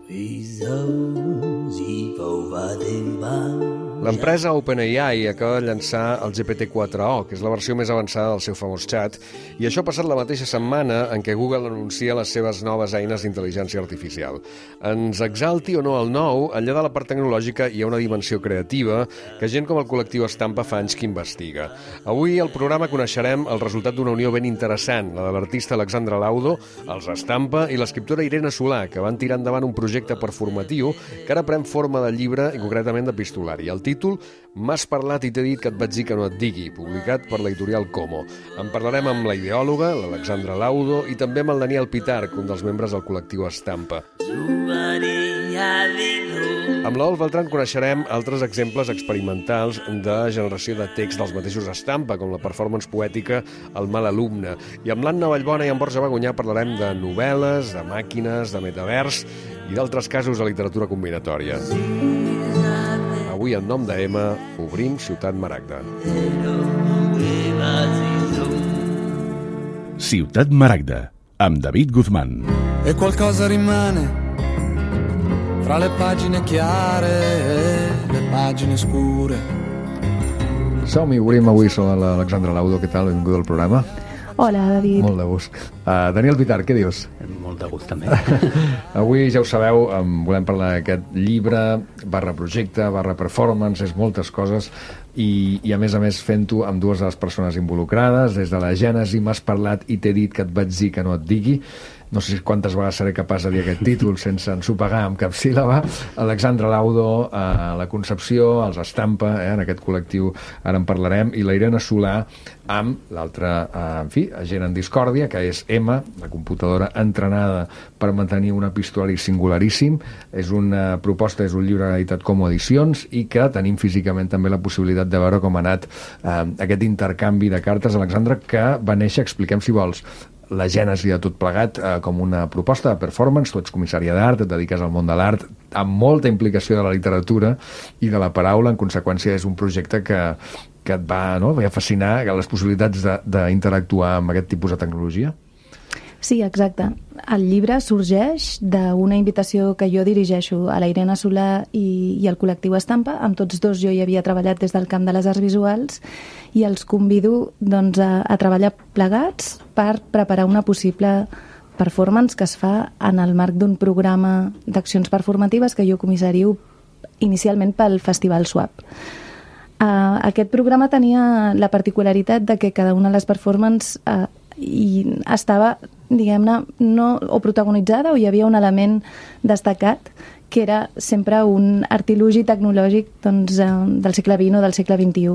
L'empresa OpenAI acaba de llançar el GPT-4o, que és la versió més avançada del seu famós xat, i això ha passat la mateixa setmana en què Google anuncia les seves noves eines d'intel·ligència artificial. Ens exalti o no el nou, enllà de la part tecnològica hi ha una dimensió creativa que gent com el col·lectiu Estampa fa anys que investiga. Avui al programa coneixerem el resultat d'una unió ben interessant, la de l'artista Alexandra Laudo, els Estampa i l'escriptora Irene Solà, que van tirar endavant un projecte performatiu que ara pren forma de llibre i concretament d'epistolari. El títol, M'has parlat i t'he dit que et vaig dir que no et digui, publicat per l'editorial Como. En parlarem amb la ideòloga, l'Alexandra Laudo, i també amb el Daniel Pitarch, un dels membres del col·lectiu Estampa. Amb l'Ol Beltran coneixerem altres exemples experimentals de generació de text dels mateixos Estampa, com la performance poètica El mal alumne. I amb l'Anna Vallbona i en Borja Bagonyà parlarem de novel·les, de màquines, de metavers i d'altres casos de literatura combinatòria. Avui, en nom d'Emma, obrim Ciutat Maragda. Ciutat Maragda, amb David Guzmán. E qualcosa rimane fra le pagine chiare e le pagine scure. Som-hi, obrim avui, som l'Alexandra Laudo. Què tal? Benvinguda al programa. Hola, David. Molt de gust. Daniel Pitarch, què dius? Molt de gust, també. Avui, ja ho sabeu, volem parlar d'aquest llibre, /projecte, /performance, és moltes coses, i a més fent-ho amb dues de les persones involucrades. Des de la gènesi, m'has parlat i t'he dit que et vaig dir que no et digui. No sé quantes vegades seré capaç de dir aquest títol sense ensopegar amb cap síl·laba. Alexandra Laudo, la Concepció, els Estampa, en aquest col·lectiu ara en parlarem, i la Irene Solà amb l'altra, agent en discòrdia, que és Emma, la computadora entrenada per mantenir un epistolari singularíssim. És una proposta, és un llibre editat com Edicions, i que tenim físicament també la possibilitat de veure com ha anat aquest intercanvi de cartes. Alexandra, que va néixer, expliquem si vols, la gènesi de tot plegat com una proposta de performance. Tu ets comissària d'art, et dediques al món de l'art, amb molta implicació de la literatura i de la paraula. En conseqüència, és un projecte que et va fascinar, les possibilitats d'interactuar amb aquest tipus de tecnologia. Sí, exacte. El llibre sorgeix d'una invitació que jo dirigeixo a la Irene Solà i al col·lectiu Estampa. Amb tots dos jo hi havia treballat des del camp de les arts visuals i els convido a treballar plegats per preparar una possible performance que es fa en el marc d'un programa d'accions performatives que jo comissario inicialment pel Festival SWAP. Aquest programa tenia la particularitat de que cada una de les performances estava, diguem-ne, o protagonitzada o hi havia un element destacat que era sempre un artilugi tecnològic del segle XX o del segle XXI.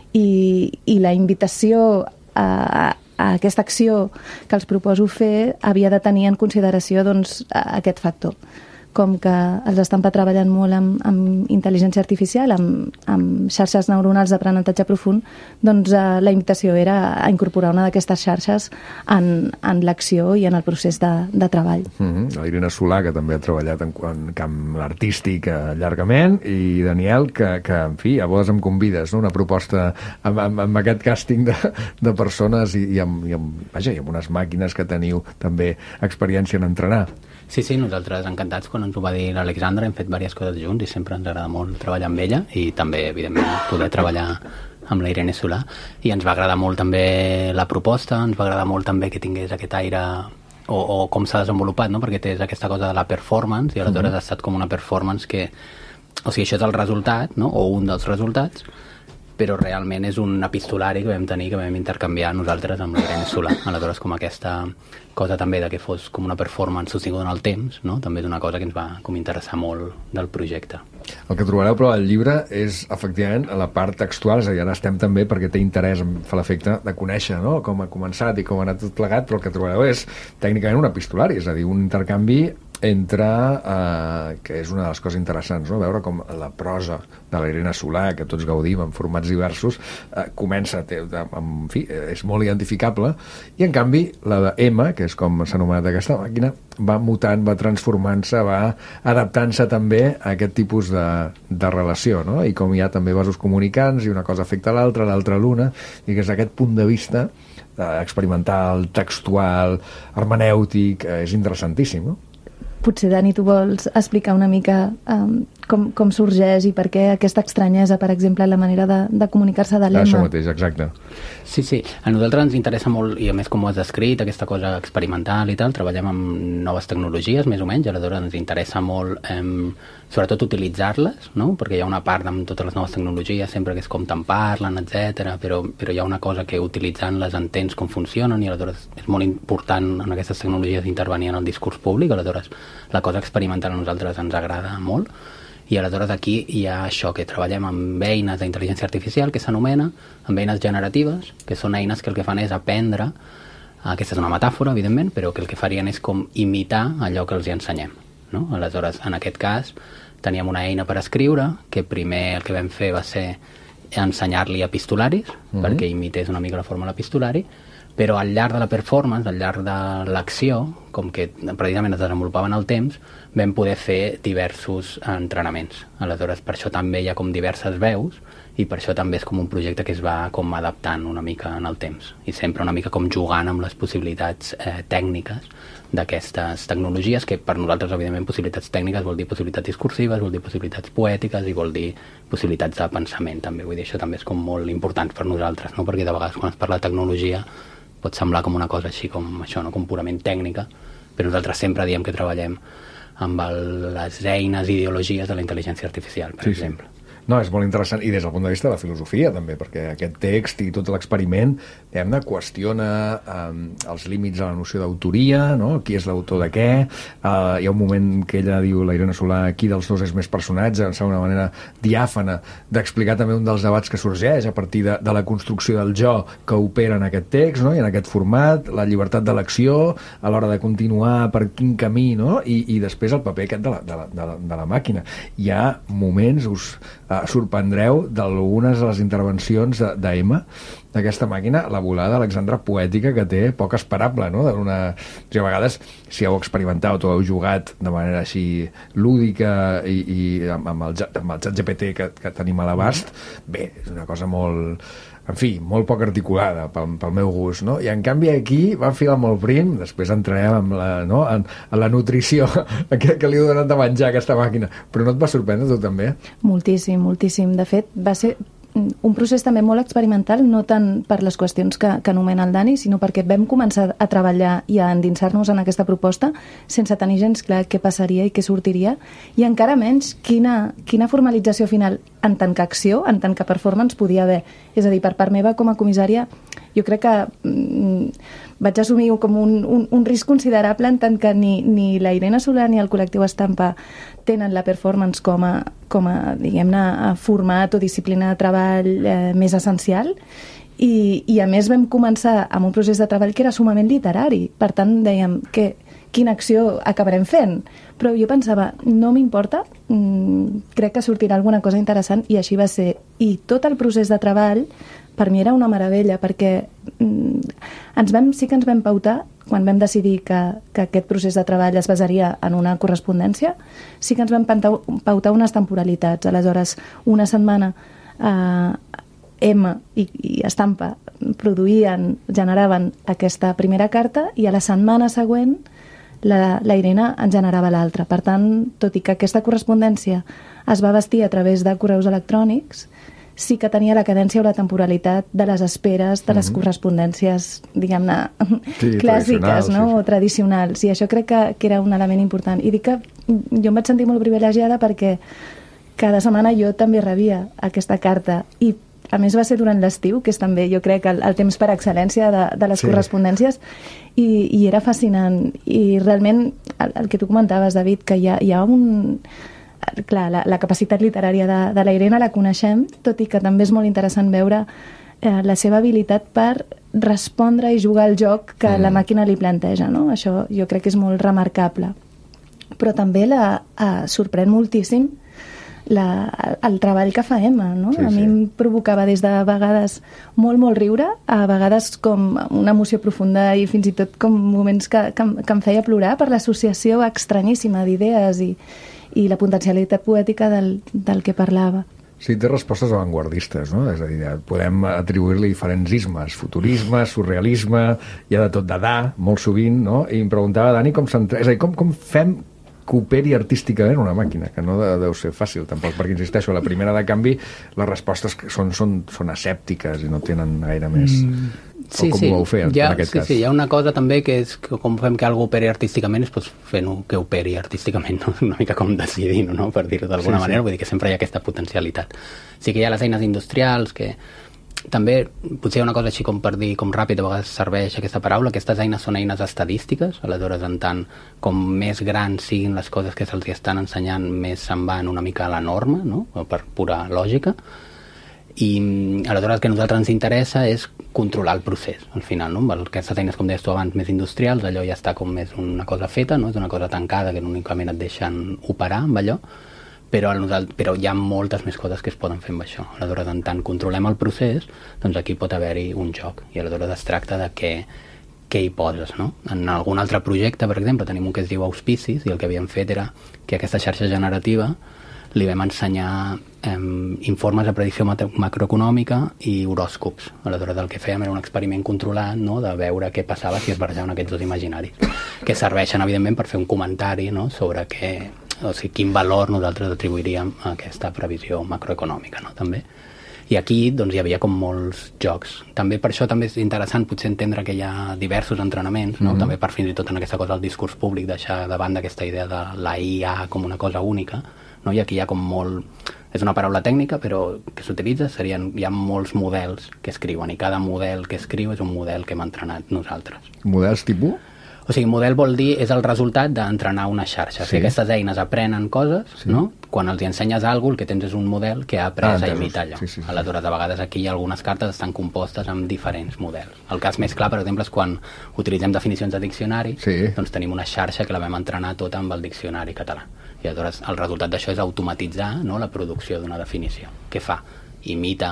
I la invitació a aquesta acció que els proposo fer havia de tenir en consideració aquest factor. Com que els Estampa treballen molt amb intel·ligència artificial, amb xarxes neuronals d'aprenentatge profund, la invitació era a incorporar una d'aquestes xarxes en l'acció i en el procés de treball. La Irene Solà, que també ha treballat en camp artístic llargament, i Daniel, que en fi, a vegades em convides, una proposta amb aquest càsting de persones i amb unes màquines que teniu també experiència en entrenar. Sí, nosaltres encantats. Quan ens ho va dir l'Alexandra hem fet diverses coses junts i sempre ens agrada molt treballar amb ella i també, evidentment, poder treballar amb la Irene Solà. I ens va agradar molt també la proposta, ens va agradar molt també que tingués aquest aire o com s'ha desenvolupat, no? Perquè té aquesta cosa de la performance i aleshores ha estat com una performance que... O sigui, això és el resultat, no? O un dels resultats, però realment és un epistolari que vam tenir, que vam intercanviar nosaltres amb la Irene Solà. Aleshores, com aquesta cosa també de que fos com una performance sostinguda en el temps, no? També és una cosa que ens va com interessar molt del projecte. El que trobareu, però, al llibre és, efectivament, la part textual, és a dir, ara estem també perquè té interès, em fa l'efecte, de conèixer, no?, com ha començat i com ha anat tot plegat, però el que trobareu és, tècnicament, un epistolari, és a dir, un intercanvi entre, que és una de les coses interessants, no?, veure com la prosa de la Irene Solà, que tots gaudim en formats diversos, comença, en fi, és molt identificable, i en canvi la d'Emma, que és com s'ha anomenat aquesta màquina, va mutant, va transformant-se, va adaptant-se també a aquest tipus de relació, no?, i com hi ha també vasos comunicants i una cosa afecta l'altra, l'altra l'una, i que és aquest punt de vista experimental, textual, hermenèutic, és interessantíssim, no? potser, Dani, tu vols explicar una mica com sorgeix i per què aquesta estranyesa, per exemple, en la manera de comunicar-se de l'Emma. Això mateix, exacte. Sí, a nosaltres ens interessa molt, i a més com ho has descrit, aquesta cosa experimental i tal, treballem amb noves tecnologies, més o menys, aleshores ens interessa molt, sobretot utilitzar-les, no? Perquè hi ha una part amb totes les noves tecnologies, sempre que és com te'n parlen, etc. Però hi ha una cosa que utilitzant-les entens com funcionen, i aleshores és molt important en aquestes tecnologies intervenir en el discurs públic, aleshores la cosa experimental a nosaltres ens agrada molt. I aleshores aquí hi ha això, que treballem amb eines d'intel·ligència artificial, que s'anomena, amb eines generatives, que són eines que el que fan és aprendre, aquesta és una metàfora, evidentment, però que el que farien és com imitar allò que els hi ensenyem, no? Aleshores, en aquest cas, teníem una eina per escriure, que primer el que vam fer va ser ensenyar-li epistolaris, perquè imités una mica la forma de l'epistolari, però al llarg de la performance, al llarg de l'acció, com que precisament es desenvolupava en el temps, vam poder fer diversos entrenaments. Aleshores, per això també hi ha com diverses veus, i per això també és com un projecte que es va com adaptant una mica en el temps, i sempre una mica com jugant amb les possibilitats tècniques d'aquestes tecnologies, que per nosaltres, evidentment, possibilitats tècniques vol dir possibilitats discursives, vol dir possibilitats poètiques i vol dir possibilitats de pensament, també. Vull dir, això també és com molt important per nosaltres, no? Perquè de vegades quan es parla de tecnologia pot semblar com una cosa així com això, no? Com purament tècnica, però nosaltres sempre diem que treballem amb les eines i ideologies de la intel·ligència artificial, per exemple. No, és molt interessant, i des del punt de vista de la filosofia també, perquè aquest text i tot l'experiment qüestiona els límits de la noció d'autoria, no? Qui és l'autor de què. Hi ha un moment que ella diu, la Irene Solà, qui dels dos és més personatge, em sembla una manera diàfana d'explicar també un dels debats que sorgeix a partir de la construcció del jo que opera en aquest text, no? I en aquest format, la llibertat d'elecció a l'hora de continuar per quin camí, no? I després el paper aquest de la màquina. Hi ha moments, us sorprendreu d'algunes de les intervencions d'Emma, d'aquesta màquina, la volada d'Alexandra poètica que té, poc esperable, no? A vegades, si heu experimentat o heu jugat de manera així lúdica i amb el xat GPT que tenim a l'abast, bé, és una cosa molt, en fi, molt poc articulada pel meu gust, no? I en canvi aquí va filar molt prim, després entrarem en la nutrició que li heu donat de menjar a aquesta màquina, però no et va sorprendre tu també? Moltíssim, moltíssim. De fet, va ser un procés també molt experimental, no tant per les qüestions que anomena el Dani, sinó perquè vam començar a treballar i a endinsar-nos en aquesta proposta sense tenir gens clar què passaria i què sortiria, i encara menys quina formalització final en tant que acció, en tant que performance podia haver. És a dir, per part meva com a comissària, jo crec que vaig assumir com un risc considerable en tant que ni la Irene Solà ni el col·lectiu Estampa tenen la performance com a diguem-ne, format o disciplina de treball més essencial, i a més vam començar amb un procés de treball que era sumament literari. Per tant, dèiem quina acció acabarem fent, però jo pensava, no m'importa, crec que sortirà alguna cosa interessant, i així va ser. I tot el procés de treball per mi era una meravella, perquè sí que ens vam pautar, quan vam decidir que aquest procés de treball es basaria en una correspondència, sí que ens vam pautar unes temporalitats. Aleshores, una setmana Emma i Estampa generaven aquesta primera carta, i a la setmana següent la Irene en generava l'altra. Per tant, tot i que aquesta correspondència es va vestir a través de correus electrònics, sí que tenia la cadència o la temporalitat de les esperes de les correspondències, diguem-ne, clàssiques, no? O tradicionals. I això crec que era un element important. I dic que jo em vaig sentir molt privilegiada perquè cada setmana jo també rebia aquesta carta, i a més va ser durant l'estiu, que és també, jo crec, el temps per excel·lència de les correspondències, i era fascinant. I realment, el que tu comentaves, David, que hi ha un... Clar, la capacitat literària de la Irene la coneixem, tot i que també és molt interessant veure la seva habilitat per respondre i jugar al joc que la màquina li planteja, no? Això jo crec que és molt remarcable. Però també sorprèn moltíssim el treball que fa Emma, no? A mi em provocava des de vegades molt riure, a vegades com una emoció profunda i fins i tot com moments que em feia plorar per l'associació estranyíssima d'idees i la potencialitat poètica del que parlava. Sí, té respostes avantguardistes, no? És a dir, podem atribuir-li diferents ismes, futurisme, surrealisme, hi ha de tot Dada, molt sovint, no? I em preguntava, Dani, és a dir, com fem operi artísticament una màquina, que no deu ser fàcil tampoc, perquè insisteixo, a la primera de canvi les respostes són asèptiques i no tenen gaire més. Sí, com ho vau fer en aquest cas? Sí, hi ha una cosa també que és que com fem que algú operi artísticament és fent-ho que operi artísticament, no? Una mica com decidir-ho, no? Per dir-ho d'alguna manera, vull dir que sempre hi ha aquesta potencialitat. Sí que hi ha les eines industrials que també, potser una cosa així com per dir, com ràpid, a vegades serveix aquesta paraula, aquestes eines són eines estadístiques, aleshores en tant com més grans siguin les coses que se'ls estan ensenyant, més se'n van una mica a la norma, no? Per pura lògica, i aleshores el que a nosaltres ens interessa és controlar el procés, al final, no? Aquestes eines, com deies tu abans, més industrials, allò ja està com més una cosa feta, no? És una cosa tancada que únicament et deixen operar amb allò, però hi ha moltes més coses que es poden fer amb això. Aleshores, en tant controlem el procés, doncs aquí pot haver-hi un joc, i aleshores es tracta de què hi poses, no? En algun altre projecte, per exemple, tenim un que es diu Auspicis, i el que havíem fet era que aquesta xarxa generativa li vam ensenyar informes de predicció macroeconòmica i horòscops. Aleshores, el que fèiem era un experiment controlat, no?, de veure què passava si es barrejaven aquests dos imaginaris, que serveixen, evidentment, per fer un comentari, no?, sobre quin valor nosaltres atribuiríem a aquesta previsió macroeconòmica, no?, també. I aquí doncs, hi havia com molts jocs. També per això també és interessant potser entendre que hi ha diversos entrenaments, no? També per fins i tot en aquesta cosa del discurs públic deixar de banda aquesta idea de la IA com una cosa única, no? I aquí hi ha com molt... És una paraula tècnica, però que s'utilitza, hi ha molts models que escriuen, i cada model que escriu és un model que hem entrenat nosaltres. Models tipus? O sigui, model vol dir, és el resultat d'entrenar una xarxa. Sí. Si aquestes eines aprenen coses, sí, no? Quan els ensenyes alguna cosa, el que tens és un model que ha après a imitar allò. Sí. Aleshores, a vegades aquí algunes cartes estan compostes amb diferents models. El cas més clar, per exemple, és quan utilitzem definicions de diccionari, doncs tenim una xarxa que la vam entrenar tota amb el diccionari català. I aleshores el resultat d'això és automatitzar, no?, la producció d'una definició. Què fa? Imita...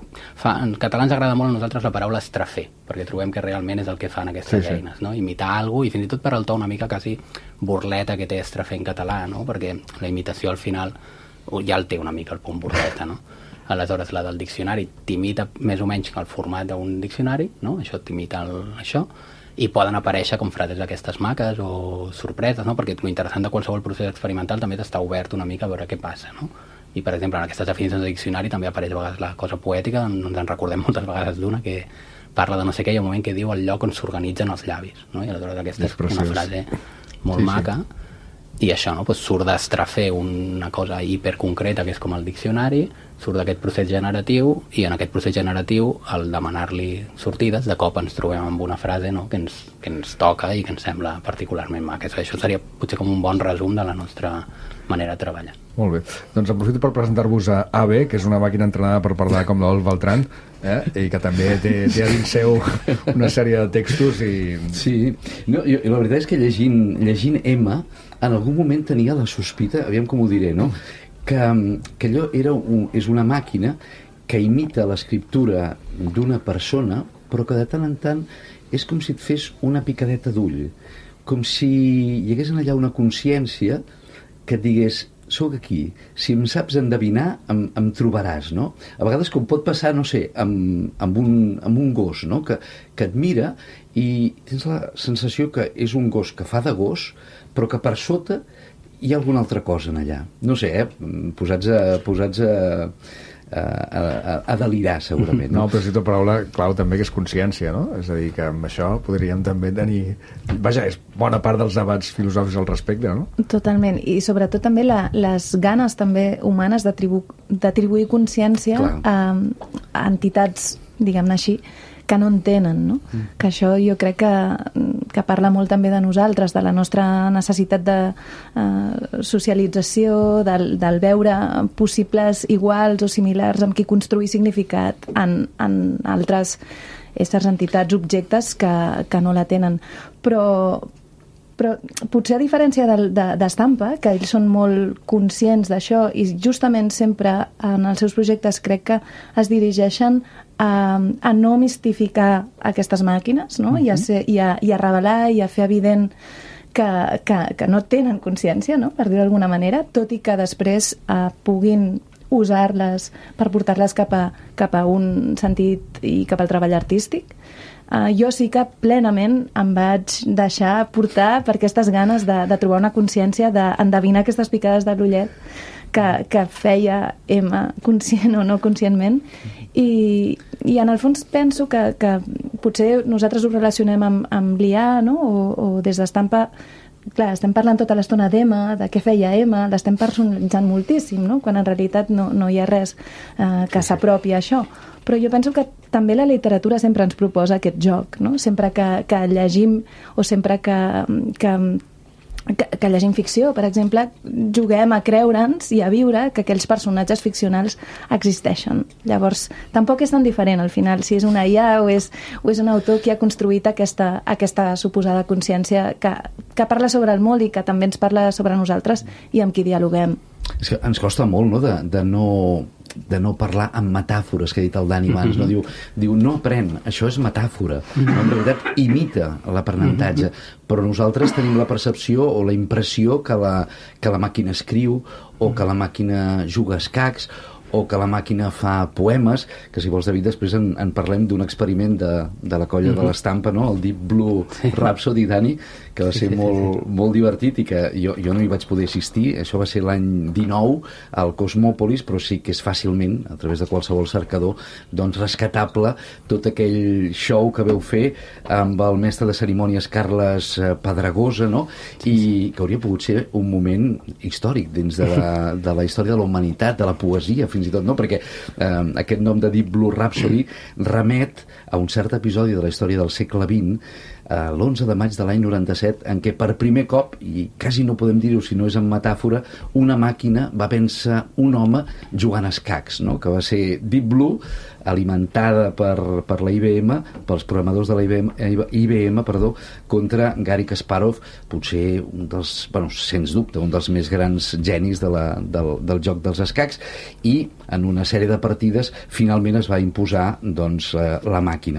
En català ens agrada molt a nosaltres la paraula estrafer, perquè trobem que realment és el que fan aquestes eines, no? Imitar alguna cosa, i fins i tot per al to una mica quasi burleta que té estrafer en català, no? Perquè la imitació al final ja el té una mica el punt burleta, no? Aleshores la del diccionari t'imita més o menys el format d'un diccionari, no? Això t'imita això, i poden aparèixer com frases d'aquestes maques o sorpreses, no? Perquè l'interessant de qualsevol procés experimental també és estar obert una mica a veure què passa, no? I, per exemple, en aquestes definicions de diccionari també apareix a vegades la cosa poètica, ens en recordem moltes vegades d'una que parla de no sé què, i hi ha un moment que diu el lloc on s'organitzen els llavis, no? I aleshores aquesta és una frase molt maca, i això, no? Pues surt d'estrafer una cosa hiperconcreta que és com el diccionari, surt d'aquest procés generatiu, i en aquest procés generatiu, al demanar-li sortides, de cop ens trobem amb una frase, no?, que ens toca i que ens sembla particularment maca. Això seria potser com un bon resum de la nostra manera de treballar. Molt bé. Doncs aprofito per presentar-vos a AB, que és una màquina entrenada per parlar com l'Olf Beltran, i que també té a dins seu una sèrie de textos i... Sí. No, la veritat és que llegint Emma, en algun moment tenia la sospita, aviam com ho diré, no?, que allò és una màquina que imita l'escriptura d'una persona, però que de tant en tant és com si et fes una picadeta d'ull, com si hi hagués allà una consciència que et digués, soc aquí, si em saps endevinar em trobaràs, no? A vegades com pot passar, no sé, amb un gos, no?, que et mira i tens la sensació que és un gos que fa de gos, però que per sota hi ha alguna altra cosa en allà. No sé, posats a delirar, segurament. No, però és una paraula clau també, que és consciència, no? És a dir, que amb això podríem també tenir... Vaja, és bona part dels debats filosòfics al respecte, no? Totalment, i sobretot també les ganes també humanes d'atribuir consciència a entitats, diguem-ne així, que no en tenen, no? Que això jo crec que parla molt també de nosaltres, de la nostra necessitat de socialització, del veure possibles iguals o similars amb qui construir significat en altres éssers, entitats, objectes que no la tenen. Però potser a diferència d'Estampa, que ells són molt conscients d'això i justament sempre en els seus projectes crec que es dirigeixen a no mistificar aquestes màquines, no? I a revelar i a fer evident que no tenen consciència, no?, per dir-ho d'alguna manera, tot i que després puguin usar-les per portar-les cap a un sentit i cap al treball artístic. Jo sí que plenament em vaig deixar portar per aquestes ganes de trobar una consciència, d'endevinar aquestes picades de l'ullet que feia Emma, conscient o no conscientment, i en el fons penso que potser nosaltres ho relacionem amb l'IA, no? o des d'Estampa. Clar, estem parlant tota l'estona d'Emma, de què feia Emma, l'estem personalitzant moltíssim, no? Quan en realitat no hi ha res que s'apropi a això. Però jo penso que també la literatura sempre ens proposa aquest joc, no? Sempre que llegim o sempre que llegim ficció, per exemple, juguem a creure'ns i a viure que aquells personatges ficcionals existeixen. Llavors, tampoc és tan diferent al final, si és una IA o és un autor qui ha construït aquesta suposada consciència que parla sobre el món i que també ens parla sobre nosaltres i amb qui dialoguem. És que ens costa molt, no?, de no parlar amb metàfores, que ha dit el Dani abans, no? Diu, no aprèn, això és metàfora, no? En realitat imita l'aprenentatge, però nosaltres tenim la percepció o la impressió que la màquina escriu o que la màquina juga a escacs o que la màquina fa poemes, que si vols, David, després en parlem d'un experiment de la colla de l'Estampa, no? El Deep Blue Rhapsody, Dani, que va ser molt divertit i que jo no hi vaig poder assistir. Això va ser l'any 19 al Cosmòpolis, però sí que és fàcilment, a través de qualsevol cercador, doncs rescatable tot aquell show que veu fer amb el mestre de cerimònies Carles Pedregosa, no? I que hauria pogut ser un moment històric dins de la història de la humanitat, de la poesia, fins i tot, no? Perquè aquest nom de Deep Blue Rhapsody remet a un cert episodi de la història del segle XX, l'11 de maig de l'any 97, en què per primer cop, i quasi no podem dir-ho si no és en metàfora, una màquina va vèncer un home jugant a escacs, no? Que va ser Deep Blue, alimentada per la IBM, pels programadors de la IBM, contra Garry Kasparov, potser un dels, sens dubte, un dels més grans genis del joc dels escacs, i en una sèrie de partides finalment es va imposar la màquina.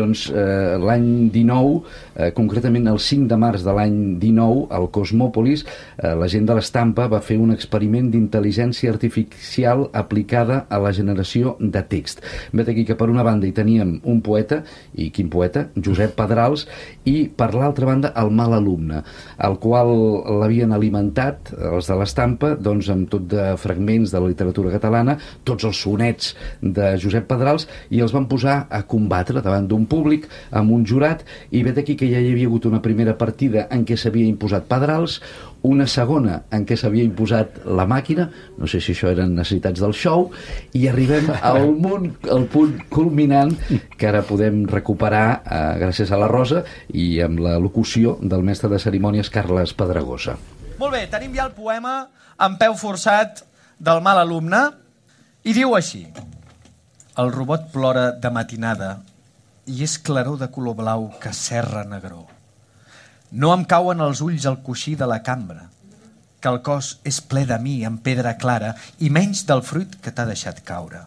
L'any 19, concretament el 5 de març de l'any 19, al Cosmòpolis, la gent de l'Estampa va fer un experiment d'intel·ligència artificial aplicada a la generació de text. Vet aquí que per una banda hi teníem un poeta, i quin poeta? Josep Pedrals, i per l'altra banda el mal alumne, el qual l'havien alimentat els de l'Estampa amb tot de fragments de la literatura catalana, tots els sonets de Josep Pedrals, i els van posar a combatre davant d'un públic amb un jurat, i vet aquí que ja hi havia hagut una primera partida en què s'havia imposat Pedrals, una segona en què s'havia imposat la màquina, no sé si això eren necessitats del show, i arribem al punt culminant que ara podem recuperar gràcies a la Rosa i amb la locució del mestre de cerimònies Carles Pedregosa. Molt bé, tenim ja el poema en peu forçat del mal alumne i diu així: el robot plora de matinada i és claror de color blau que serra negró. No em cauen els ulls al coixí de la cambra, que el cos és ple de mi en pedra clara i menys del fruit que t'ha deixat caure.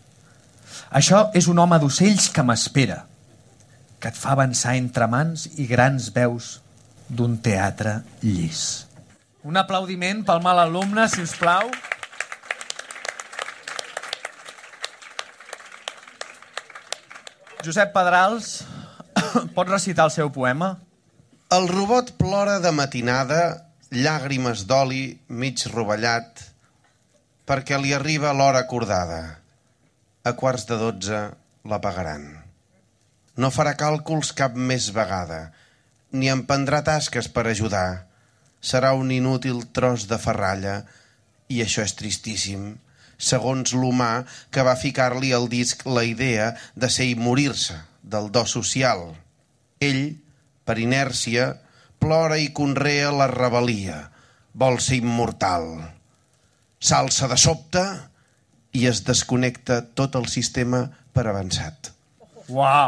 Això és un home d'ocells que m'espera, que et fa avançar entre mans i grans veus d'un teatre llis. Un aplaudiment pel mal alumne, si us plau. Josep Pedrals, pots recitar el seu poema? El robot plora de matinada, llàgrimes d'oli mig rovellat, perquè li arriba l'hora acordada. A 11:15 la pagaran. No farà càlculs cap més vegada, ni emprendrà tasques per ajudar. Serà un inútil tros de ferralla, i això és tristíssim, segons l'humà que va ficar-li al disc la idea de ser i morir-se, del do social. Ell, per inèrcia, plora i conrea la rebel·lia. Vol ser immortal. S'alça de sobte i es desconnecta tot el sistema per avançat. Uau!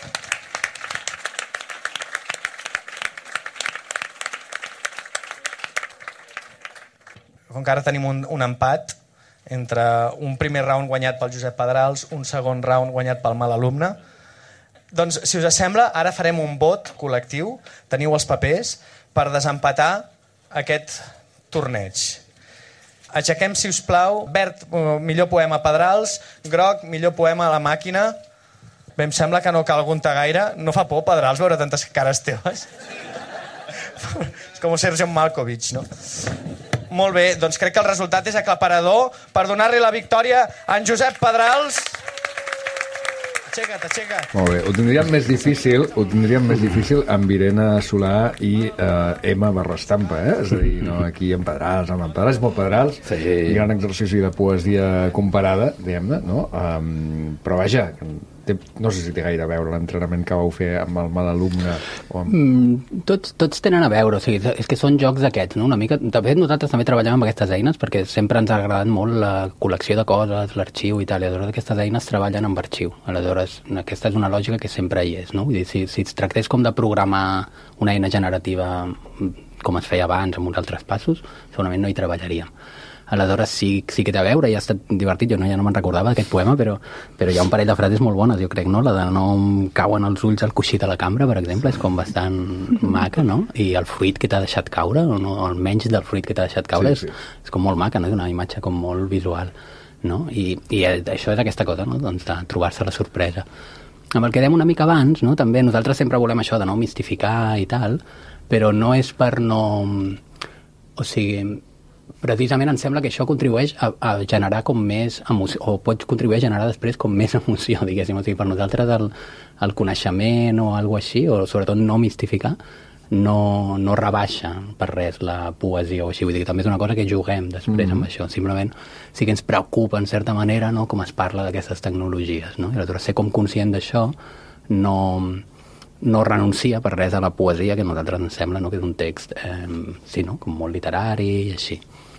Com que ara tenim un empat entre un primer round guanyat pel Josep Pedrals, un segon round guanyat pel mal alumne, doncs, si us sembla, ara farem un vot col·lectiu, teniu els papers, per desempatar aquest torneig. Aixequem, si us plau. Verd, millor poema Pedrals. Groc, millor poema La màquina. Bé, em sembla que no cal aguntar gaire. No fa por, Pedrals, veure tantes cares teves? És com Sergio Malkovich, no? Molt bé, doncs crec que el resultat és aclaparador. Per donar-li la victòria a en Josep Pedrals. Aixeca't. Molt bé, ho tindríem més difícil amb Irene Solà i Emma Barrastampa, És a dir, no, aquí en Pedrals, és molt Pedrals, i gran exercici de poesia comparada, diguem-ne, no? Però vaja, no sé si té gaire a veure l'entrenament que vau fer amb el mal alumne o amb... Tots tenen a veure, o sigui, és que són jocs aquests, no? Una mica. De fet, nosaltres també treballem amb aquestes eines perquè sempre ens ha agradat molt la col·lecció de coses, l'arxiu i tal, i aleshores aquestes eines treballen amb arxiu. Aleshores, aquesta és una lògica que sempre hi és, no? Vull dir, si es tractés com de programar una eina generativa com es feia abans amb uns altres passos, segurament no hi treballaríem. Aleshores sí que té a veure, i ha estat divertit, ja no me'n recordava d'aquest poema, però hi ha un parell de frases molt bones, jo crec, no? La de no em cauen els ulls al coixí de la cambra, per exemple, és com bastant maca, no? I el fruit que t'ha deixat caure, o no, almenys del fruit que t'ha deixat caure, és com molt maca, no? És una imatge com molt visual, no? I això és aquesta cosa, no? Doncs de trobar-se la sorpresa. Amb el que dèiem una mica abans, no? També nosaltres sempre volem això de no mistificar i tal, però no és per no... O sigui, precisament em sembla que això contribueix a generar com més emoció, o pot contribuir a generar després com més emoció, diguéssim. O sigui, per nosaltres el coneixement o alguna cosa així, o sobretot no mistificar, no rebaixa per res la poesia o així. Vull dir que també és una cosa que juguem després amb això. Simplement sí que ens preocupa en certa manera, no?, com es parla d'aquestes tecnologies, no? I aleshores ser com conscient d'això no renuncia per res a la poesia, que a nosaltres ens sembla, no?, que és un text sí, no?, com molt literari i així.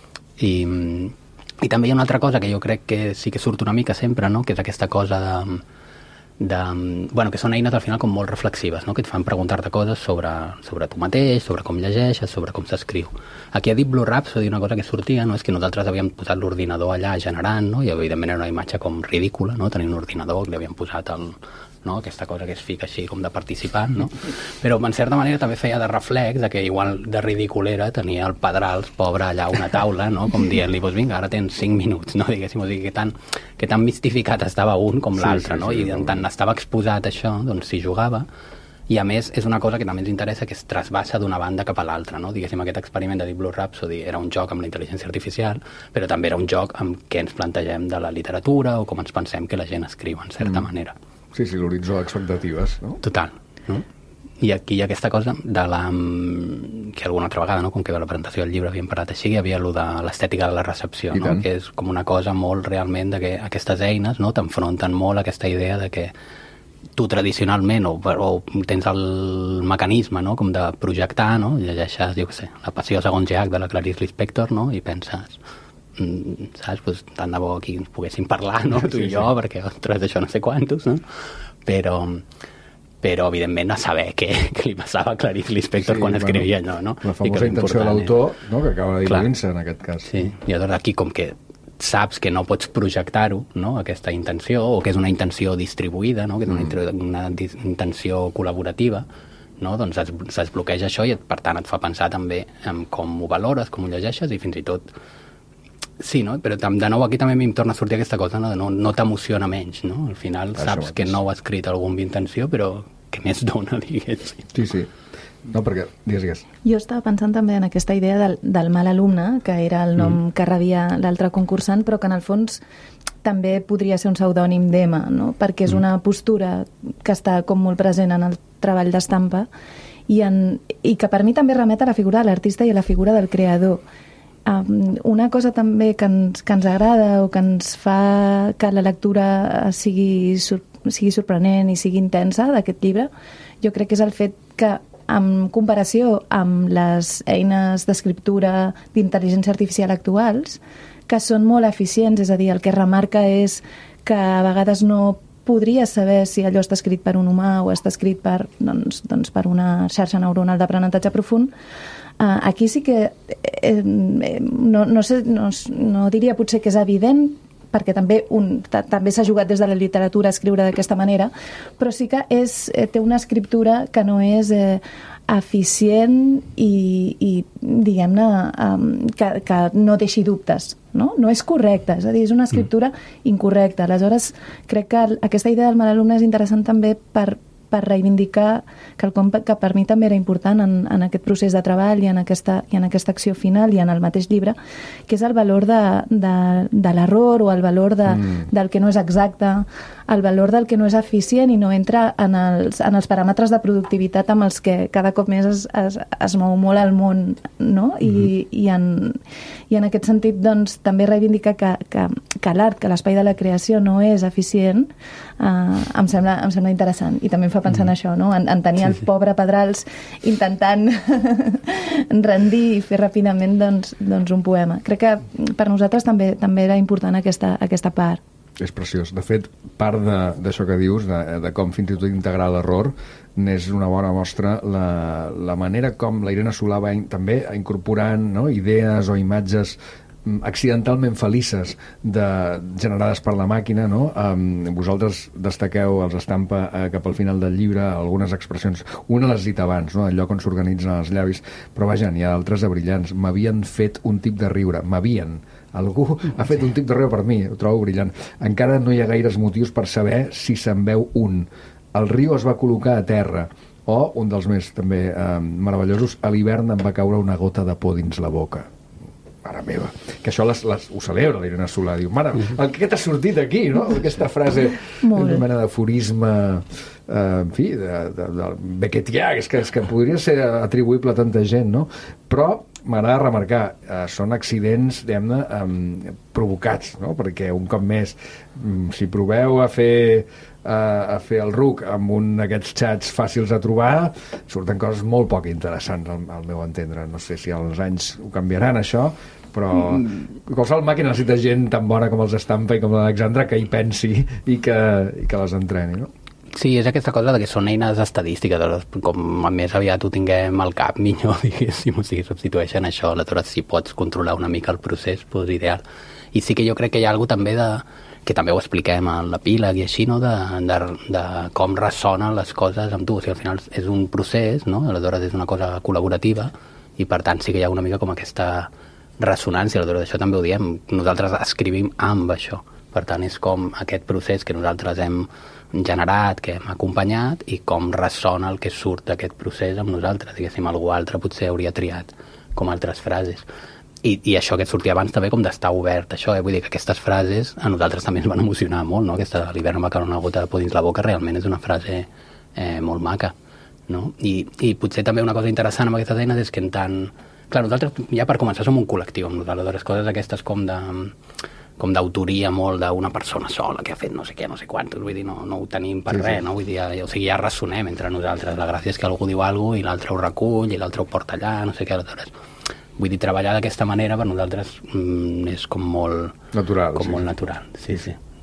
I també hi ha una altra cosa que jo crec que sí que surt una mica sempre, no?, que és aquesta cosa bueno, que són eines al final com molt reflexives, no?, que et fan preguntar-te coses sobre tu mateix, sobre com llegeixes, sobre com s'escriu. Aquí a Deep Blue Rhapsody una cosa que sortia, no?, és que nosaltres havíem posat l'ordinador allà generant, no?, i evidentment era una imatge com ridícula, no?, tenir un ordinador que li havíem posat no? Aquesta cosa que es fica així com de participant, no? Però en certa manera també feia de reflex de que igual de ridiculera tenia el Pedrals, pobre, allà a una taula, no?, com dient-li, doncs vinga, ara tens 5 minuts, no?, diguéssim, o sigui, que tan mistificat estava un com l'altre, no? I en tant estava exposat a això, doncs s'hi jugava, i a més és una cosa que també ens interessa, que es trasbassa d'una banda cap a l'altra, no? Diguéssim, aquest experiment de Deep Blue Rhapsody era un joc amb la intel·ligència artificial, però també era un joc amb què ens plantegem de la literatura o com ens pensem que la gent escriu, en certa manera. Sí, l'horitzó d'expectatives, no? Total, no? I aquí hi ha aquesta cosa que alguna altra vegada, no?, com que a la presentació del llibre havíem parlat així, hi havia allò de l'estètica de la recepció, no?, que és com una cosa molt realment de que aquestes eines, no?, t'enfronten molt a aquesta idea de que tu tradicionalment o tens el mecanisme, no?, com de projectar, no?, llegeixes, jo què sé, La passió segons Jacques de la Clarice Lispector, no?, i penses, saps, pues, tant de bo aquí ens poguéssim parlar, no?, tu i jo, perquè, ostres, això no sé quantos, no?, però evidentment a saber què li passava a Clarice Lispector quan escrivia allò, no? La famosa intenció de l'autor, no?, que acaba d'intuir-se en aquest cas. Sí, i llavors aquí com que saps que no pots projectar-ho, no?, aquesta intenció, o que és una intenció distribuïda, no?, que és una intenció col·laborativa, no?, doncs es bloqueja això i per tant et fa pensar també en com ho valores, com ho llegeixes i fins i tot sí, no? Però de nou aquí també em torna a sortir aquesta cosa, no? De no t'emociona menys, no? Al final saps que no ho ha escrit algú amb intenció, però que més dona, diguéssim. Sí. No, perquè, digues. Jo estava pensant també en aquesta idea del mal alumne, que era el nom que rebia l'altre concursant, però que en el fons també podria ser un pseudònim d'Emma, no? Perquè és una postura que està com molt present en el treball d'Estampa i que per mi també remet a la figura de l'artista i a la figura del creador. Una cosa també que ens agrada o que ens fa que la lectura sigui sorprenent i sigui intensa d'aquest llibre, jo crec que és el fet que en comparació amb les eines d'escriptura d'intel·ligència artificial actuals, que són molt eficients, és a dir, el que remarca és que a vegades no podries saber si allò està escrit per un humà o està escrit per una xarxa neuronal d'aprenentatge profund. Aquí sí que no diria potser que és evident, perquè també s'ha jugat des de la literatura a escriure d'aquesta manera, però sí que té una escriptura que no és eficient i diguem-ne, que no deixi dubtes, no? No és correcte, és a dir, és una escriptura incorrecta. Aleshores, crec que aquesta idea del mal alumne és interessant també per reivindicar quelcom que per mi també era important en aquest procés de treball i en aquesta acció final i en el mateix llibre, que és el valor de l'error o el valor del que no és exacte, el valor del que no és eficient i no entra en els paràmetres de productivitat amb els que cada cop més es mou molt el món, no? I en aquest sentit, doncs, també reivindicar que l'art, que l'espai de la creació no és eficient, em sembla interessant. I també em fa pensar en això, no? En tenir el pobre Pedrals intentant rendir i fer ràpidament doncs, un poema. Crec que per nosaltres també era important aquesta part. És preciós. De fet, part d'això que dius, de com fins i tot integrar l'error, n'és una bona mostra la manera com la Irene Solà va també incorporant, no, idees o imatges accidentalment felices generades per la màquina, no? Vosaltres destaqueu els estampa cap al final del llibre algunes expressions, una l'has dit abans, no? El lloc on s'organitzen els llavis, però vaja, n'hi ha altres de brillants. M'havien fet un tic de riure, algú ha fet un tic de riure per mi, ho trobo brillant. Encara no hi ha gaires motius per saber si se'n veu un. El riu es va col·locar a terra, o, un dels més també meravellosos, a l'hivern em va caure una gota de por dins la boca. Mare meva, que això ho celebra l'Irene Solà, diu, mare, què t'ha sortit aquí, no? Aquesta frase, una mena d'aforisme, en fi, de beckettià, és que podria ser atribuïble a tanta gent, no? Però m'agrada remarcar, són accidents, diguem-ne, provocats, no? Perquè un cop més, si proveu a fer el RUC amb un d'aquests xats fàcils de trobar, surten coses molt poc interessants al meu entendre. No sé si als anys ho canviaran això, però qualsevol màquina necessita gent tan bona com els Estampa i com l'Alexandra que hi pensi i que les entreni, no? Sí, és aquesta cosa de que són eines estadístiques, com més aviat ho tinguem al cap, millor, diguéssim, o sigui, substitueixen això, aleshores si pots controlar una mica el procés, doncs ideal. I sí que jo crec que hi ha alguna també que també ho expliquem a l'epíleg i així, no? de com ressonen les coses amb tu, o sigui, al final és un procés, no? Aleshores és una cosa col·laborativa i per tant sí que hi ha una mica com aquesta ressonància, aleshores això també ho diem, nosaltres escrivim amb això, per tant és com aquest procés que nosaltres hem generat, que hem acompanyat i com ressona el que surt d'aquest procés amb nosaltres, diguéssim, algú altre potser hauria triat com altres frases. I això que et sortia abans també com d'estar obert, això, vull dir que aquestes frases a nosaltres també ens van emocionar molt, no? Aquesta de l'hivern em va caure una gota de por dins la boca realment és una frase molt maca, no? I potser també una cosa interessant amb aquestes eines és que en tant... Clar, nosaltres ja per començar som un col·lectiu amb nosaltres, coses aquestes com d'autoria molt d'una persona sola que ha fet no sé què, no sé quantos, vull dir, no ho tenim per res, no? Vull dir, o sigui, ja ressonem entre nosaltres, la gràcia és que algú diu alguna cosa i l'altre ho recull i l'altre ho porta allà, no sé què, aleshores vull dir, treballar d'aquesta manera per nosaltres és com molt natural, molt natural, sí.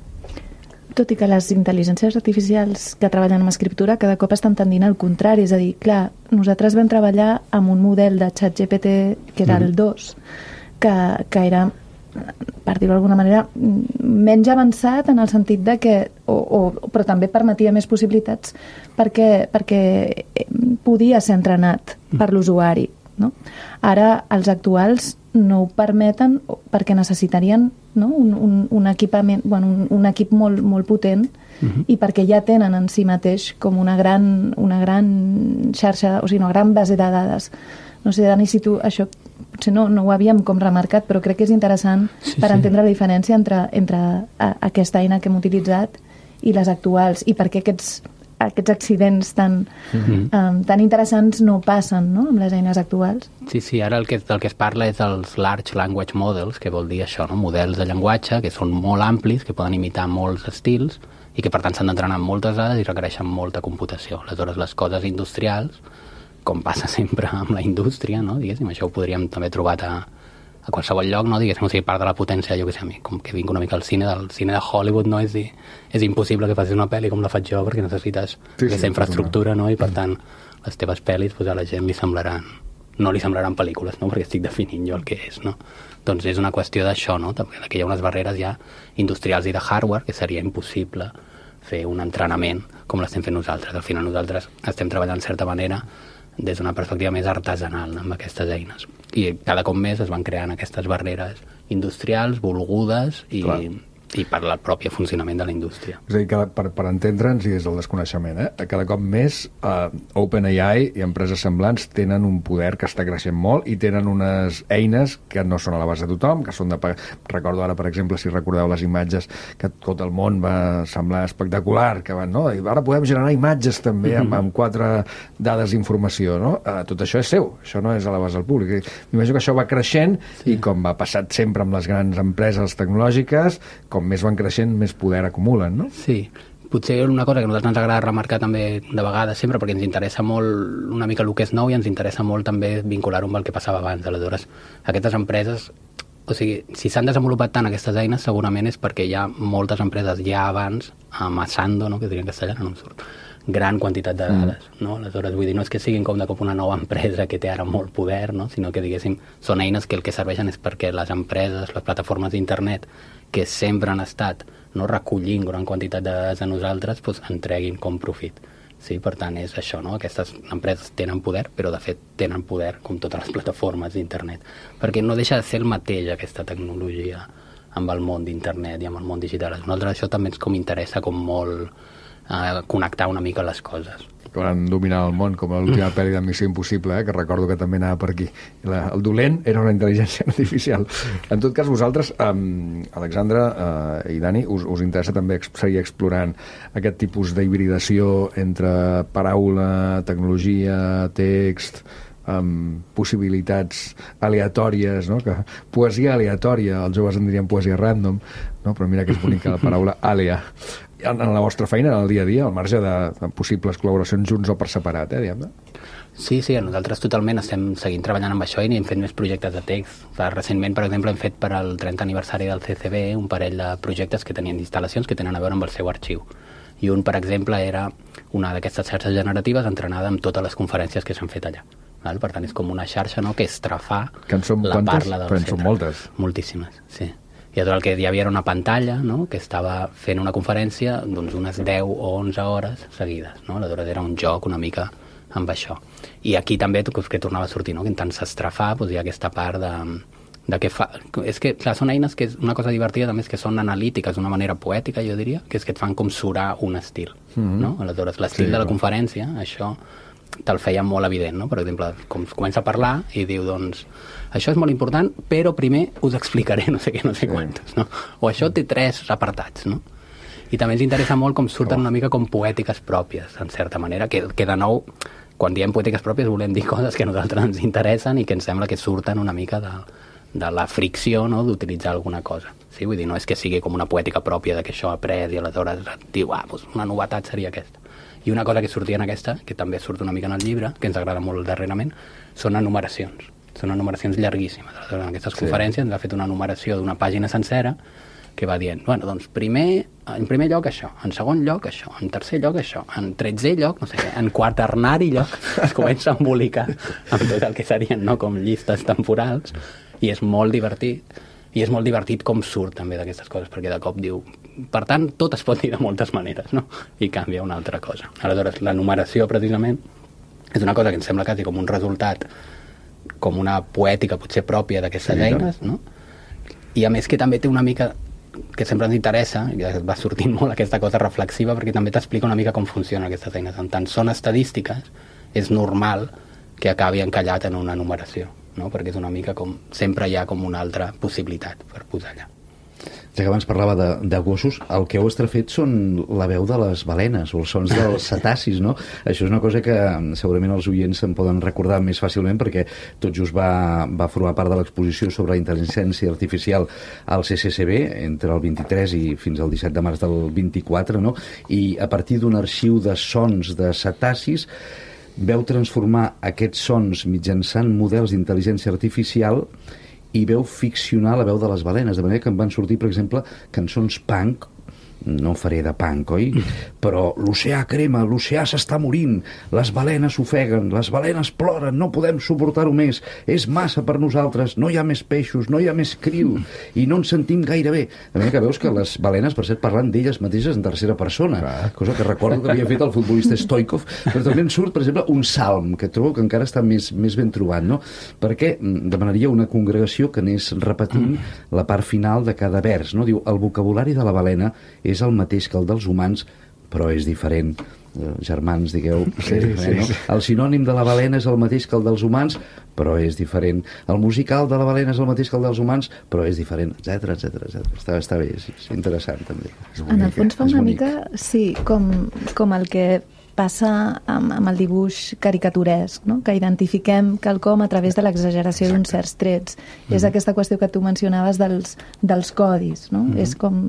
Tot i que les intel·ligències artificials que treballen amb escriptura cada cop estan tendint al contrari, és a dir, clar, nosaltres vam treballar amb un model de ChatGPT que era el 2, que era, per dir-ho d'alguna manera, menys avançat en el sentit de que, però també permetia més possibilitats perquè podia ser entrenat per l'usuari, no? Ara els actuals no ho permeten perquè necessitarien, no? un equipament, bueno, un equip molt potent i perquè ja tenen en si mateix com una gran xarxa, o sigui, una gran base de dades. No sé, Dani, si tu això potser no ho havíem com remarcat, però crec que és interessant per entendre la diferència entre aquesta eina que hem utilitzat i les actuals, i per què aquests accidents tan interessants no passen, no?, amb les eines actuals. Sí, ara el que es parla és dels Large Language Models, que vol dir això, no?, models de llenguatge que són molt amplis, que poden imitar molts estils i que per tant s'han d'entrenar amb moltes dades i requereixen molta computació. Aleshores, les coses industrials, com passa sempre amb la indústria, no?, diguéssim, això ho podríem també trobar a qualsevol lloc, no? Diguéssim, o sigui, part de la potència, jo què sé, a mi, com que vinc una mica al cine, del cine de Hollywood, no? És impossible que facis una pel·li com la faig jo, perquè necessites aquesta infraestructura, no? I per tant, les teves pel·lis, doncs a la gent no li semblaran pel·lícules, no? Perquè estic definint jo el que és, no? Doncs és una qüestió d'això, no? També que hi ha unes barreres ja industrials i de hardware que seria impossible fer un entrenament com l'estem fent nosaltres. Al final nosaltres estem treballant de certa manera des d'una perspectiva més artesanal amb aquestes eines. I cada cop més es van creant aquestes barreres industrials, volgudes i per el propi funcionament de la indústria. És a dir, que per entendre'ns, i des del desconeixement, cada cop més OpenAI i empreses semblants tenen un poder que està creixent molt i tenen unes eines que no són a l'abast de tothom, que són de pagar. Recordo ara, per exemple, si recordeu les imatges, que tot el món va semblar espectacular, que van, no? I ara podem generar imatges també amb 4 dades d'informació, no? Tot això és seu, això no és a l'abast del públic. M'imagino que això va creixent i com va passat sempre amb les grans empreses tecnològiques, com més van creixent, més poder acumulen, no? Sí. Potser una cosa que a nosaltres ens agrada remarcar també de vegades sempre, perquè ens interessa molt una mica el que és nou i ens interessa molt també vincular-ho amb el que passava abans. Aleshores, aquestes empreses, o sigui, si s'han desenvolupat tant aquestes eines, segurament és perquè hi ha moltes empreses ja abans amassando, no?, que diria en castellà, no em surt, gran quantitat de dades, no? Aleshores, vull dir, no és que siguin com de cop una nova empresa que té ara molt poder, no?, sinó que, diguéssim, són eines que el que serveixen és perquè les empreses, les plataformes d'internet, que sempre han estat, no, recollint gran quantitat de dades a nosaltres, doncs en treguin com profit. Sí, per tant, és això, no? Aquestes empreses tenen poder, però de fet tenen poder com totes les plataformes d'internet, perquè no deixa de ser el mateix aquesta tecnologia amb el món d'internet i amb el món digital. A nosaltres això també ens com interessa com molt connectar una mica les coses. Que van dominar el món, com l'última pel·li de Missió Impossible, que recordo que també anava per aquí. El dolent era una intel·ligència artificial. En tot cas, vosaltres, Alexandre i Dani, us interessa també seguir explorant aquest tipus d'hibridació entre paraula, tecnologia, text, possibilitats aleatòries, no? Que poesia aleatòria, els joves en dirien poesia random, no? Però mira que és bonica la paraula alea. En la vostra feina, en el dia a dia, al marge de possibles col·laboracions junts o per separat, diguem-ne? Sí, nosaltres totalment estem seguint treballant amb això i hem fet més projectes de text. Recentment, per exemple, hem fet per al 30 aniversari del CCB un parell de projectes que tenien instal·lacions que tenen a veure amb el seu arxiu. I un, per exemple, era una d'aquestes xarxes generatives entrenada amb totes les conferències que s'han fet allà. Per tant, és com una xarxa, no?, que estrafà la parla del centre. Són moltes. Moltíssimes, sí. I el que hi havia era una pantalla, no?, que estava fent una conferència doncs unes 10 o 11 hores seguides, no? Aleshores era un joc una mica amb això. I aquí també que tornava a sortir, no?, que tant s'estrafar doncs hi ha aquesta part de què fa... És que, clar, són eines que és una cosa divertida també és que són analítiques d'una manera poètica, jo diria, que és que et fan com surar un estil, no? Aleshores, l'estil de la conferència, això te'l feia molt evident, no? Per exemple, com comença a parlar i diu, doncs, això és molt important, però primer us explicaré no sé què, no sé quantos, no? O això té 3 apartats, no? I també ens interessa molt com surten una mica com poètiques pròpies, en certa manera, que de nou, quan diem poètiques pròpies volem dir coses que a nosaltres ens interessen i que ens sembla que surten una mica de la fricció, no?, d'utilitzar alguna cosa. Sí? Vull dir, no és que sigui com una poètica pròpia de que això ha après i aleshores et diu, doncs una novetat seria aquesta. I una cosa que sortia en aquesta, que també surt una mica en el llibre, que ens agrada molt darrerament, són enumeracions. Són enumeracions llarguíssimes. Aleshores, en aquestes conferències ens ha fet una enumeració d'una pàgina sencera que va dient, bueno, doncs en primer lloc això, en segon lloc això, en tercer lloc això, en 13è lloc, no sé què, en quaternari lloc, es comença a embolicar amb tot el que serien, no?, com llistes temporals, i és molt divertit. I és molt divertit com surt també d'aquestes coses, perquè de cop diu... Per tant, tot es pot dir de moltes maneres, no? I canvia una altra cosa. Aleshores, la numeració, precisament, és una cosa que ens sembla quasi com un resultat, com una poètica potser pròpia d'aquestes eines, no? I a més que també té una mica que sempre ens interessa, i va sortint molt aquesta cosa reflexiva, perquè també t'explica una mica com funcionen aquestes eines. En tant són estadístiques, és normal que acabi encallat en una numeració, no? Perquè és una mica com... Sempre hi ha com una altra possibilitat per posar allà. Ja que abans parlava de gossos, el que heu estrafet són la veu de les balenes o els sons dels cetacis, no? Això és una cosa que segurament els oients se'n poden recordar més fàcilment perquè tot just va formar part de l'exposició sobre la intel·ligència artificial al CCCB entre el 23 i fins al 17 de març del 24, no? I a partir d'un arxiu de sons de cetacis veu transformar aquests sons mitjançant models d'intel·ligència artificial i veu ficcionar la veu de les balenes, de manera que en van sortir, per exemple, cançons punk no faré de punk, oi? Però l'oceà crema, l'oceà s'està morint, les balenes s'ofeguen, les balenes ploren, no podem suportar-ho més, és massa per nosaltres, no hi ha més peixos, no hi ha més krill, i no ens sentim gaire bé. A mi que veus que les balenes, per cert, parlant d'elles mateixes en tercera persona, cosa que recordo que havia fet el futbolista Stoikov, però també en surt, per exemple, un salm, que trobo que encara està més ben trobat, no? Perquè demanaria una congregació que anés repetint la part final de cada vers, no? Diu, el vocabulari de la balena és el mateix que el dels humans, però és diferent. Germans, digueu, és diferent, no? El sinònim de la balena és el mateix que el dels humans, però és diferent. El musical de la balena és el mateix que el dels humans, però és diferent, etc. Està bé, és interessant, també. En el fons fa una mica, sí, com el que passa amb el dibuix caricaturesc, no? Que identifiquem quelcom a través de l'exageració d'uns certs trets. És aquesta qüestió que tu mencionaves dels codis, no? És com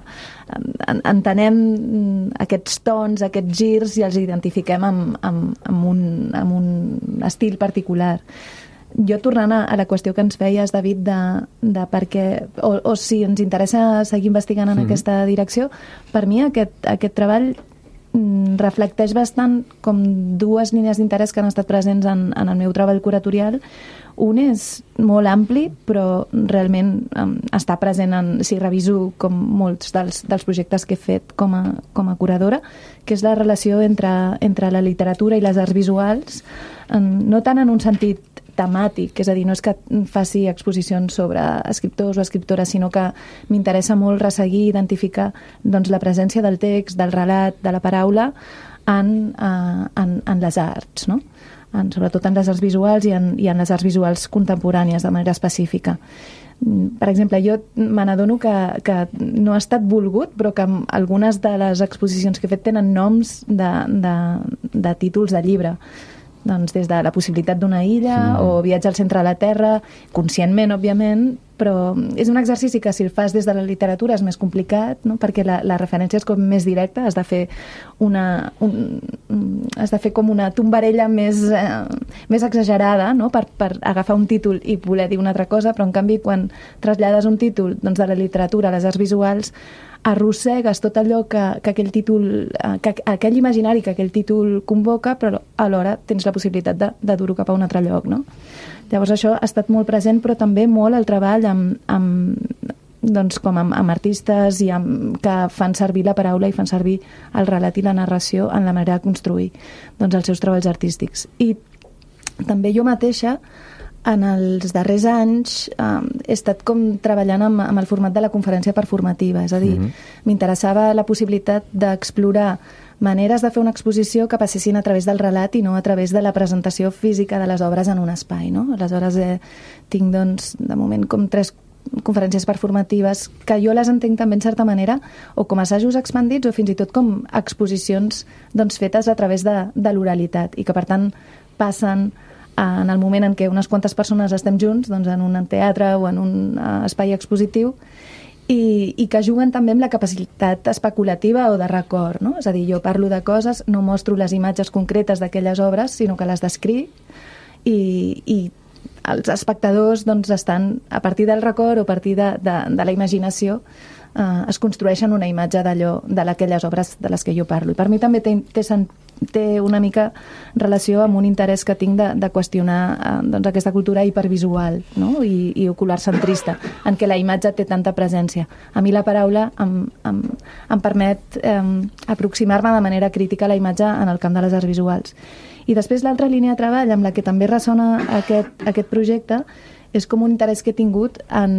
entenem aquests tons, aquests girs i els identifiquem amb un estil particular. Jo, tornant a la qüestió que ens feies, David, de per què, o si ens interessa seguir investigant en aquesta direcció, per mi aquest treball reflecteix bastant com dues línies d'interès que han estat presents en el meu treball curatorial. Un és molt ampli, però realment està present si reviso com molts dels projectes que he fet com a curadora, que és la relació entre la literatura i les arts visuals, no tant en un sentit temàtic, és a dir, no és que faci exposicions sobre escriptors o escriptores, sinó que m'interessa molt resseguir i identificar doncs, la presència del text, del relat, de la paraula en les arts, no? Sobretot en les arts visuals i en les arts visuals contemporànies de manera específica. Per exemple, jo me n'adono que no ha estat volgut, però que algunes de les exposicions que he fet tenen noms de títols de llibre. Doncs des de la possibilitat d'una illa o viatge al centre de la Terra, conscientment, òbviament, però és un exercici que si el fas des de la literatura és més complicat, no? Perquè la referència és com més directa, has de fer com una tombarella més exagerada, no? per agafar un títol i voler dir una altra cosa, però en canvi quan trasllades un títol doncs, de la literatura a les arts visuals, arrossegues tot allò que aquell títol, aquell imaginari que aquell títol convoca, però alhora tens la possibilitat de dur-ho cap a un altre lloc, no? Llavors això ha estat molt present, però també molt el treball amb artistes que fan servir la paraula i fan servir el relat i la narració en la manera de construir doncs, els seus treballs artístics. I també jo mateixa en els darrers anys he estat com treballant amb el format de la conferència performativa, és a dir, m'interessava la possibilitat d'explorar maneres de fer una exposició que passessin a través del relat i no a través de la presentació física de les obres en un espai, no? Aleshores tinc, doncs, de moment com 3 conferències performatives que jo les entenc també en certa manera o com assajos expandits o fins i tot com exposicions doncs, fetes a través de l'oralitat i que per tant passen en el moment en què unes quantes persones estem junts doncs en un teatre o en un espai expositiu i que juguen també amb la capacitat especulativa o de record, no? És a dir, jo parlo de coses, no mostro les imatges concretes d'aquelles obres, sinó que les descric i els espectadors doncs, estan, a partir del record o a partir de la imaginació, es construeixen una imatge d'aquelles obres de les que jo parlo. I per mi també té una mica relació amb un interès que tinc de qüestionar doncs, aquesta cultura hipervisual, no? I ocular-centrista, en què la imatge té tanta presència. A mi la paraula em permet aproximar-me de manera crítica a la imatge en el camp de les arts visuals. I després l'altra línia de treball amb la que també ressona aquest projecte és com un interès que he tingut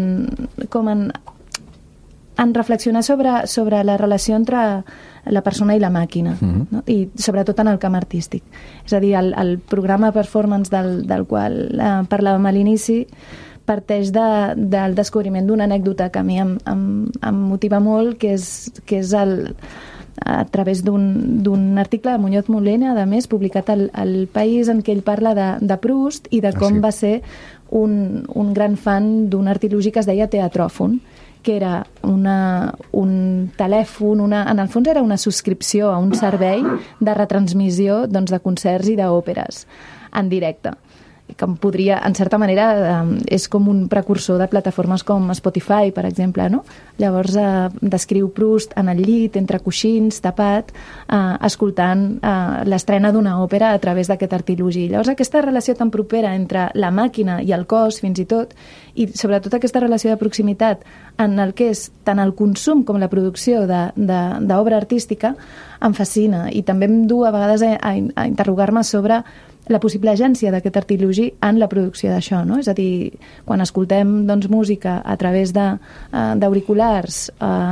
en reflexionar sobre la relació entre la persona i la màquina, no? I sobretot en el camp artístic. És a dir, el programa performance del qual parlàvem a l'inici parteix del descobriment d'una anècdota que a mi em motiva molt, que és a través d'un article de Muñoz Molina, a més, publicat al País, en què ell parla de Proust i de com va ser un gran fan d'un artilugi que es deia teatròfon, que era un telèfon, en el fons era una subscripció a un servei de retransmissió doncs, de concerts i d'òperes en directe. que podria, en certa manera, és com un precursor de plataformes com Spotify, per exemple, no? Llavors, descriu Proust en el llit, entre coixins, tapat, escoltant l'estrena d'una òpera a través d'aquest artilugi. Llavors, aquesta relació tan propera entre la màquina i el cos, fins i tot, i sobretot aquesta relació de proximitat en el que és tant el consum com la producció d'obra artística, em fascina. I també em du a vegades a interrogar-me sobre la possible agència d'aquest artilugi en la producció d'això, no? És a dir, quan escoltem doncs, música a través d'auriculars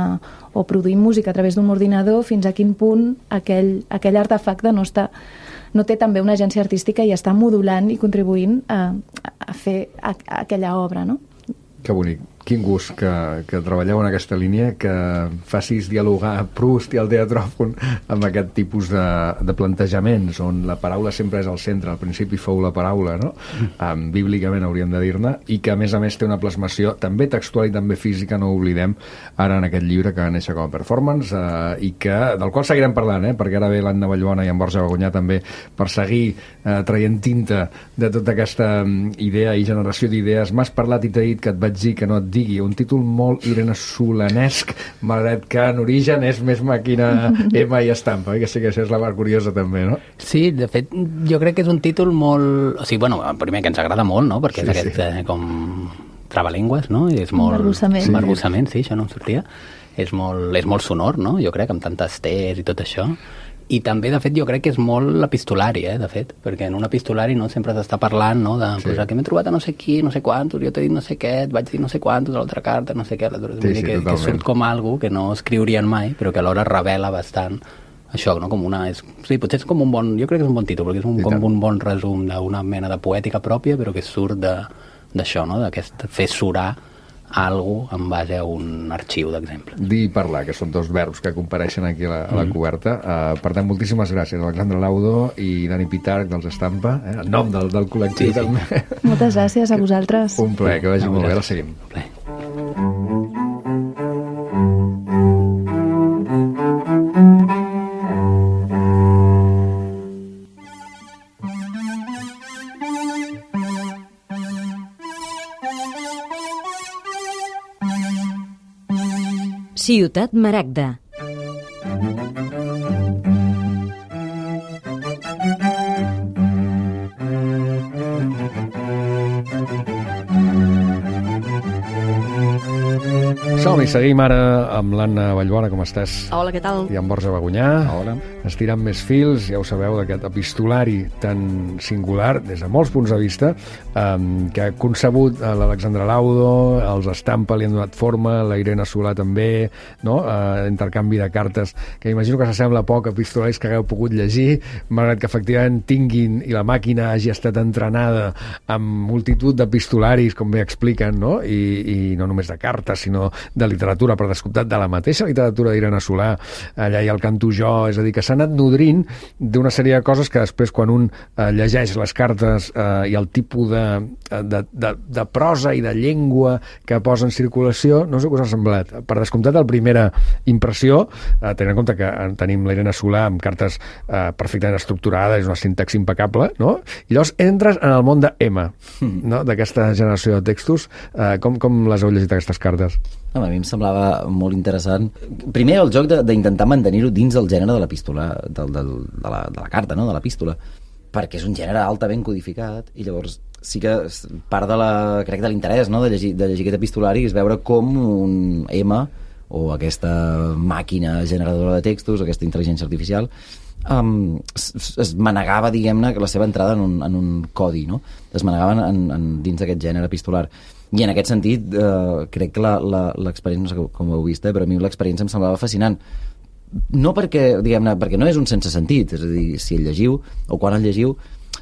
o produïm música a través d'un ordinador, fins a quin punt aquell artefacte no té també una agència artística i està modulant i contribuint a fer aquella obra, no? Que bonic. Quin gust que treballeu en aquesta línia, que facis dialogar Proust i el teatròfon amb aquest tipus de plantejaments, on la paraula sempre és al centre, al principi fou la paraula, no? Bíblicament hauríem de dir-ne, i que a més té una plasmació també textual i també física, no ho oblidem, ara en aquest llibre que va néixer com a performance, i del qual seguirem parlant, perquè ara ve l'Anna Vallbona i en Borja Bagunyà també per seguir traient tinta de tota aquesta idea i generació d'idees. M'has parlat i t'he dit que et vaig dir que no et digui, un títol molt Irene Solanesc, malgrat que en origen és més màquina M i estampa, que sí que això és la part curiosa també, no? Sí, de fet, jo crec que és un títol molt... O sigui, bueno, primer que ens agrada molt, no? Perquè és aquest com trabalengües, no? I és molt... Barbussament. Barbussament, sí, això no em sortia. És molt sonor, no? Jo crec, amb tantes T's i tot això. I també, de fet, jo crec que és molt l'epistolari, de fet, perquè en un epistolari no sempre s'està parlant, no?, de pues, que m'he trobat a no sé qui, no sé quantos, jo t'he dit no sé què, et vaig dir no sé quantos a l'altra carta, no sé què, que surt com algo que no escriurien mai, però que alhora revela bastant això, no?, com una... Sí, potser és com un bon... Jo crec que és un bon títol, perquè és com un bon resum d'una mena de poètica pròpia, però que surt d'això, no?, d'aquest fer surar algo en base a un arxiu, d'exemple. Dir i parlar, que són dos verbs que compareixen aquí a la coberta. Per tant, moltíssimes gràcies a Alexandra Laudo i Dani Pitarch dels Estampa, en nom del col·lectiu també. Moltes gràcies a vosaltres. Un plaer, que vagi molt bé, la seguim. Un plaer. Ciutat Maragda. Som-hi, seguim ara amb l'Anna Vallbona, com estàs? Hola, què tal? I en Borja Bagunyà. Hola. Estirant més fils, ja ho sabeu, d'aquest epistolari tan singular, des de molts punts de vista, que ha concebut l'Alexandra Laudo, els Estampa li han donat forma, la Irene Solà també, no? Intercanvi de cartes, que imagino que s'assembla poc a epistolaris que hagueu pogut llegir, malgrat que efectivament tinguin i la màquina hagi estat entrenada amb multitud d'epistolaris, com bé expliquen, no? I no només de cartes, sinó de literatura, per descomptat, de la mateixa literatura d'Irene Solà, allà hi ha el Canto Jo, és a dir, que s'ha anat nodrint d'una sèrie de coses que després, quan un llegeix les cartes i el tipus de prosa i de llengua que posa en circulació, no sé què us ha semblat. Per descomptat, la primera impressió, tenint en compte que tenim l'Irene Solà amb cartes perfectament estructurades, és una sintaxi impecable, no? I llavors entres en el món de M, no? D'aquesta generació de textos. Com les heu llegit, aquestes cartes? A mi em semblava molt interessant. Primer, el joc d'intentar mantenir-ho dins del gènere de l'epístola, de la carta, no?, de l'epístola, perquè és un gènere altament codificat, i llavors sí que part crec de l'interès, no?, de llegir aquest epistolari és veure com un M, o aquesta màquina generadora de textos, aquesta intel·ligència artificial, es manegava, diguem-ne, la seva entrada en un codi, no? Es manegava dins d'aquest gènere epistolar. I en aquest sentit, crec que l'experiència, no sé com ho heu vist, però a mi l'experiència em semblava fascinant. No perquè, diguem-ne, perquè no és un sense sentit, és a dir, si el llegiu, o quan el llegiu,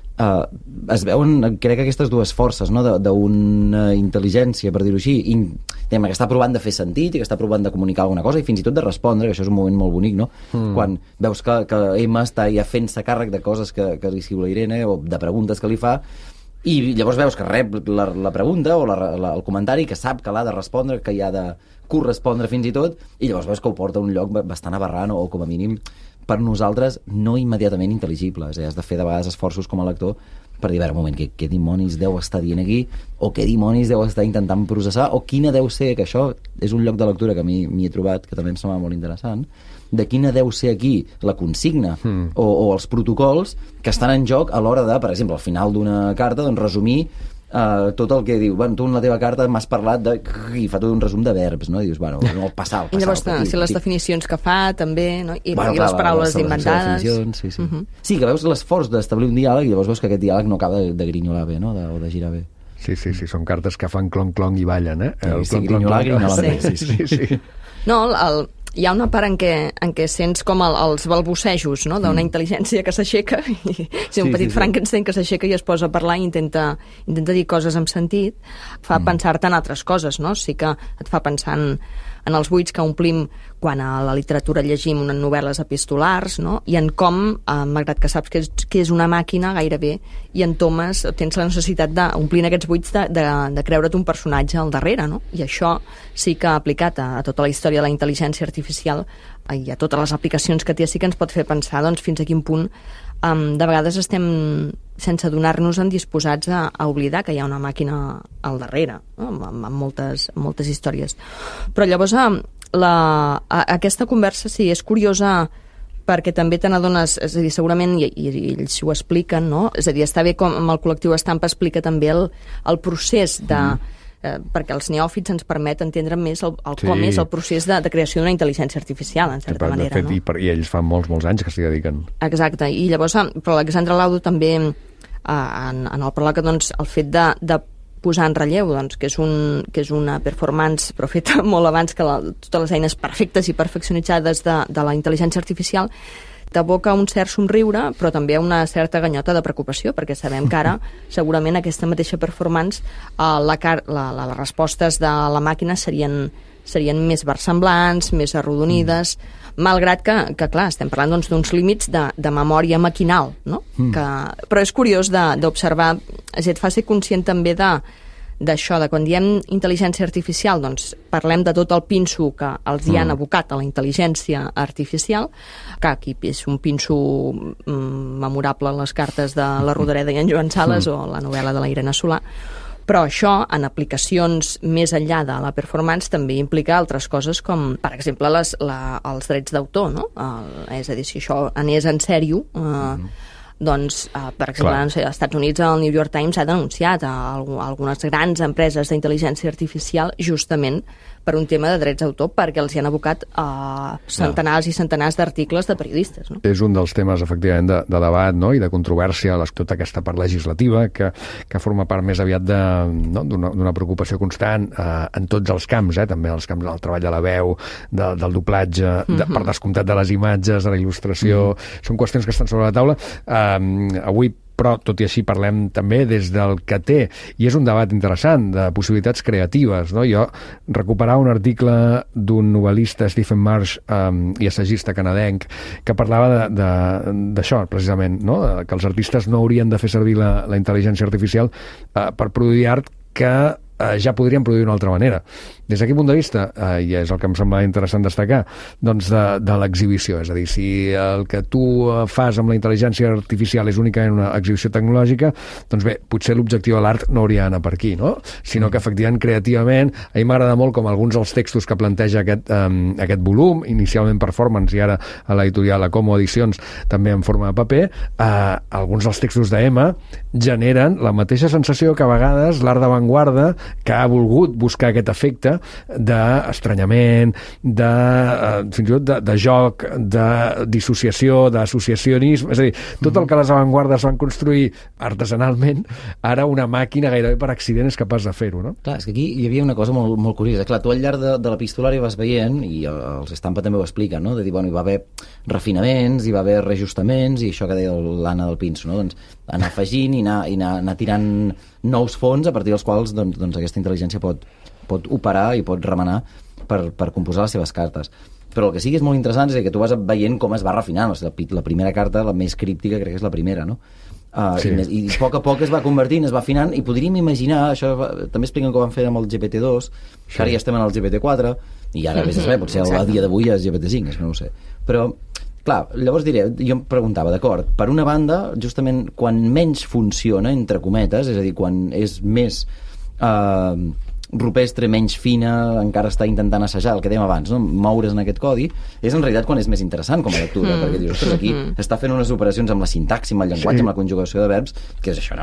es veuen, crec, aquestes dues forces, no?, d'una intel·ligència, per dir-ho així, que està provant de fer sentit i que està provant de comunicar alguna cosa i fins i tot de respondre, que això és un moment molt bonic, no? Quan veus que Emma està ja fent-se càrrec de coses que li escriu la Irene o de preguntes que li fa, i llavors veus que rep la pregunta o el comentari, que sap que l'ha de respondre, que hi ha de correspondre fins i tot, i llavors veus que ho porta a un lloc bastant aberrant o com a mínim per nosaltres no immediatament intel·ligible. És a dir, has de fer de vegades esforços com a lector per dir, a veure, un moment, què dimonis deu estar dient aquí, o què dimonis deu estar intentant processar, o quina deu ser, que això és un lloc de lectura que a mi m'hi he trobat, que també em sembla molt interessant, de quina deu ser aquí la consigna o els protocols que estan en joc a l'hora de, per exemple, al final d'una carta, doncs resumir tot el que diu, bueno, tu en la teva carta m'has parlat de... i fa tot un resum de verbs, no? I dius, bueno, el passar, I llavors, si les definicions que fa, també, no? I les paraules inventades. Sí. Sí, que veus l'esforç d'establir un diàleg i llavors veus que aquest diàleg no acaba de grinyolar bé, no? O de girar bé. Sí, són cartes que fan clon-clon i ballen, eh? Sí, grinyolar bé. Sí. No, hi ha una part en què sents com els balbucejos, no?, d'una intel·ligència que s'aixeca, un petit Frankenstein que s'aixeca i es posa a parlar i intenta dir coses amb sentit, fa pensar-te en altres coses, no? Sí que et fa pensar en els buits que omplim quan a la literatura llegim unes novel·les epistolars, no? I en com, malgrat que saps que és una màquina gairebé, i entomes, tens la necessitat d'omplir aquests buits de creure't un personatge al darrere, no? I això sí que aplicat a tota la història de la intel·ligència artificial i a totes les aplicacions que té, sí que ens pot fer pensar doncs, fins a quin punt de vegades estem, sense adonar-nos-en, disposats a oblidar que hi ha una màquina al darrere, no? amb moltes històries. Però llavors aquesta conversa sí, és curiosa perquè també te n'adones, és a dir, segurament, i ells ho expliquen, no? És a dir, està bé com el col·lectiu Estampa explica també el procés de... perquè els neòfits ens permet entendre més com és el procés de creació d'una intel·ligència artificial, en certa manera. De fet, I ells fa molts anys que s'hi dediquen. Exacte, i llavors, però l'Alexandre Laudo també, en el pròleg, doncs, el fet de posar en relleu, doncs, que és una performance, però feta molt abans que totes les eines perfectes i perfeccionitzades de la intel·ligència artificial, t'aboca un cert somriure, però també una certa ganyota de preocupació, perquè sabem que ara, segurament, aquesta mateixa performance, les respostes de la màquina serien més versemblants, més arrodonides, malgrat que clar, estem parlant doncs, d'uns límits de memòria maquinal, no? Però és curiós d'observar, et fa ser conscient també d'això, de quan diem intel·ligència artificial, doncs parlem de tot el pinso que els hi han abocat a la intel·ligència artificial, que aquí és un pinso memorable en les cartes de la Rodoreda i en Joan Sales o la novel·la de la Irene Solà, però això, en aplicacions més enllà de la performance, també implica altres coses com, per exemple, els drets d'autor, no? És a dir, si això anés en sèrio... doncs, per exemple, als Estats Units el New York Times ha denunciat algunes grans empreses d'intel·ligència artificial justament per un tema de drets d'autor, perquè els hi han abocat centenars i centenars d'articles de periodistes. No? És un dels temes, efectivament, de debat, no? I de controvèrsia, tota aquesta part legislativa que forma part més aviat d'una preocupació constant en tots els camps, també els camps del treball de la veu, del doblatge, per descomptat de les imatges, de la il·lustració. Són qüestions que estan sobre la taula. Avui, però, tot i així, parlem també des del que té, i és un debat interessant, de possibilitats creatives, no? Jo recuperar un article d'un novel·lista, Stephen Marsh, i assagista canadenc, que parlava d'això, precisament, no? Que els artistes no haurien de fer servir la intel·ligència artificial per produir art que ja podrien produir d'una altra manera. Des d'aquest punt de vista, i és el que em sembla interessant destacar, doncs de l'exhibició. És a dir, si el que tu fas amb la intel·ligència artificial és únicament una exhibició tecnològica, doncs bé, potser l'objectiu de l'art no hauria d'anar per aquí, no? Sinó que, efectivament, creativament, a mi m'agrada molt com alguns dels textos que planteja aquest volum, inicialment performance i ara a l'editorial Acomo Edicions també en forma de paper, alguns dels textos d'Emma generen la mateixa sensació que a vegades l'art d'avantguarda, que ha volgut buscar aquest efecte d'estranyament, fins i tot de joc, de dissociació, d'associacionisme, és a dir, tot el que les avantguardes van construir artesanalment, ara una màquina gairebé per accident és capaç de fer-ho, no? Clar, és que aquí hi havia una cosa molt, molt curiosa. Clar, tu al llarg de l'epistolari vas veient, i els Estampa també ho explica, no? De dir, bueno, hi va haver refinaments, hi va haver reajustaments, i això que deia l'Anna del Pinso, no? Doncs anar afegint i anar tirant nous fons a partir dels quals doncs aquesta intel·ligència pot operar i pot remenar per composar les seves cartes. Però el que sí que és molt interessant és que tu vas veient com es va refinant. La primera carta, la més críptica, crec que és la primera, no? I a poc es va convertint, es va afinant, i podríem imaginar, això també expliquen com van fer amb el GPT-2, que ara ja estem en el GPT-4, I ara, vés a saber, potser a dia d'avui és GPT-5, és que no ho sé. Però, clar, llavors diré, jo em preguntava, d'acord, per una banda, justament quan menys funciona, entre cometes, és a dir, quan és més rupestre, menys fina, encara està intentant assajar el que dèiem abans, no? Moure's en aquest codi, és en realitat quan és més interessant com a lectura, perquè dius, ostres, aquí està fent unes operacions amb la sintaxi, amb el llenguatge, amb la conjugació de verbs, que és això,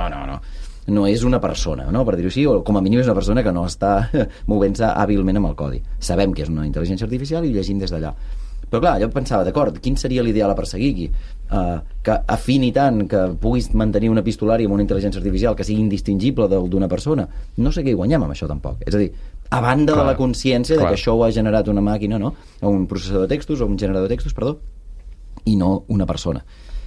no és una persona, no? Per dir-ho així, o com a mínim és una persona que no està movent-se hàbilment amb el codi. Sabem que és una intel·ligència artificial i llegim des d'allà. Però clar, jo pensava, d'acord, quin seria l'ideal a perseguir aquí? Que afini tant, que puguis mantenir un epistolari amb una intel·ligència artificial que sigui indistingible d'una persona. No sé què hi guanyem amb això tampoc. És a dir, a banda de la consciència de que això ho ha generat una màquina, no? O un processador de textos, o un generador de textos, perdó, i no una persona.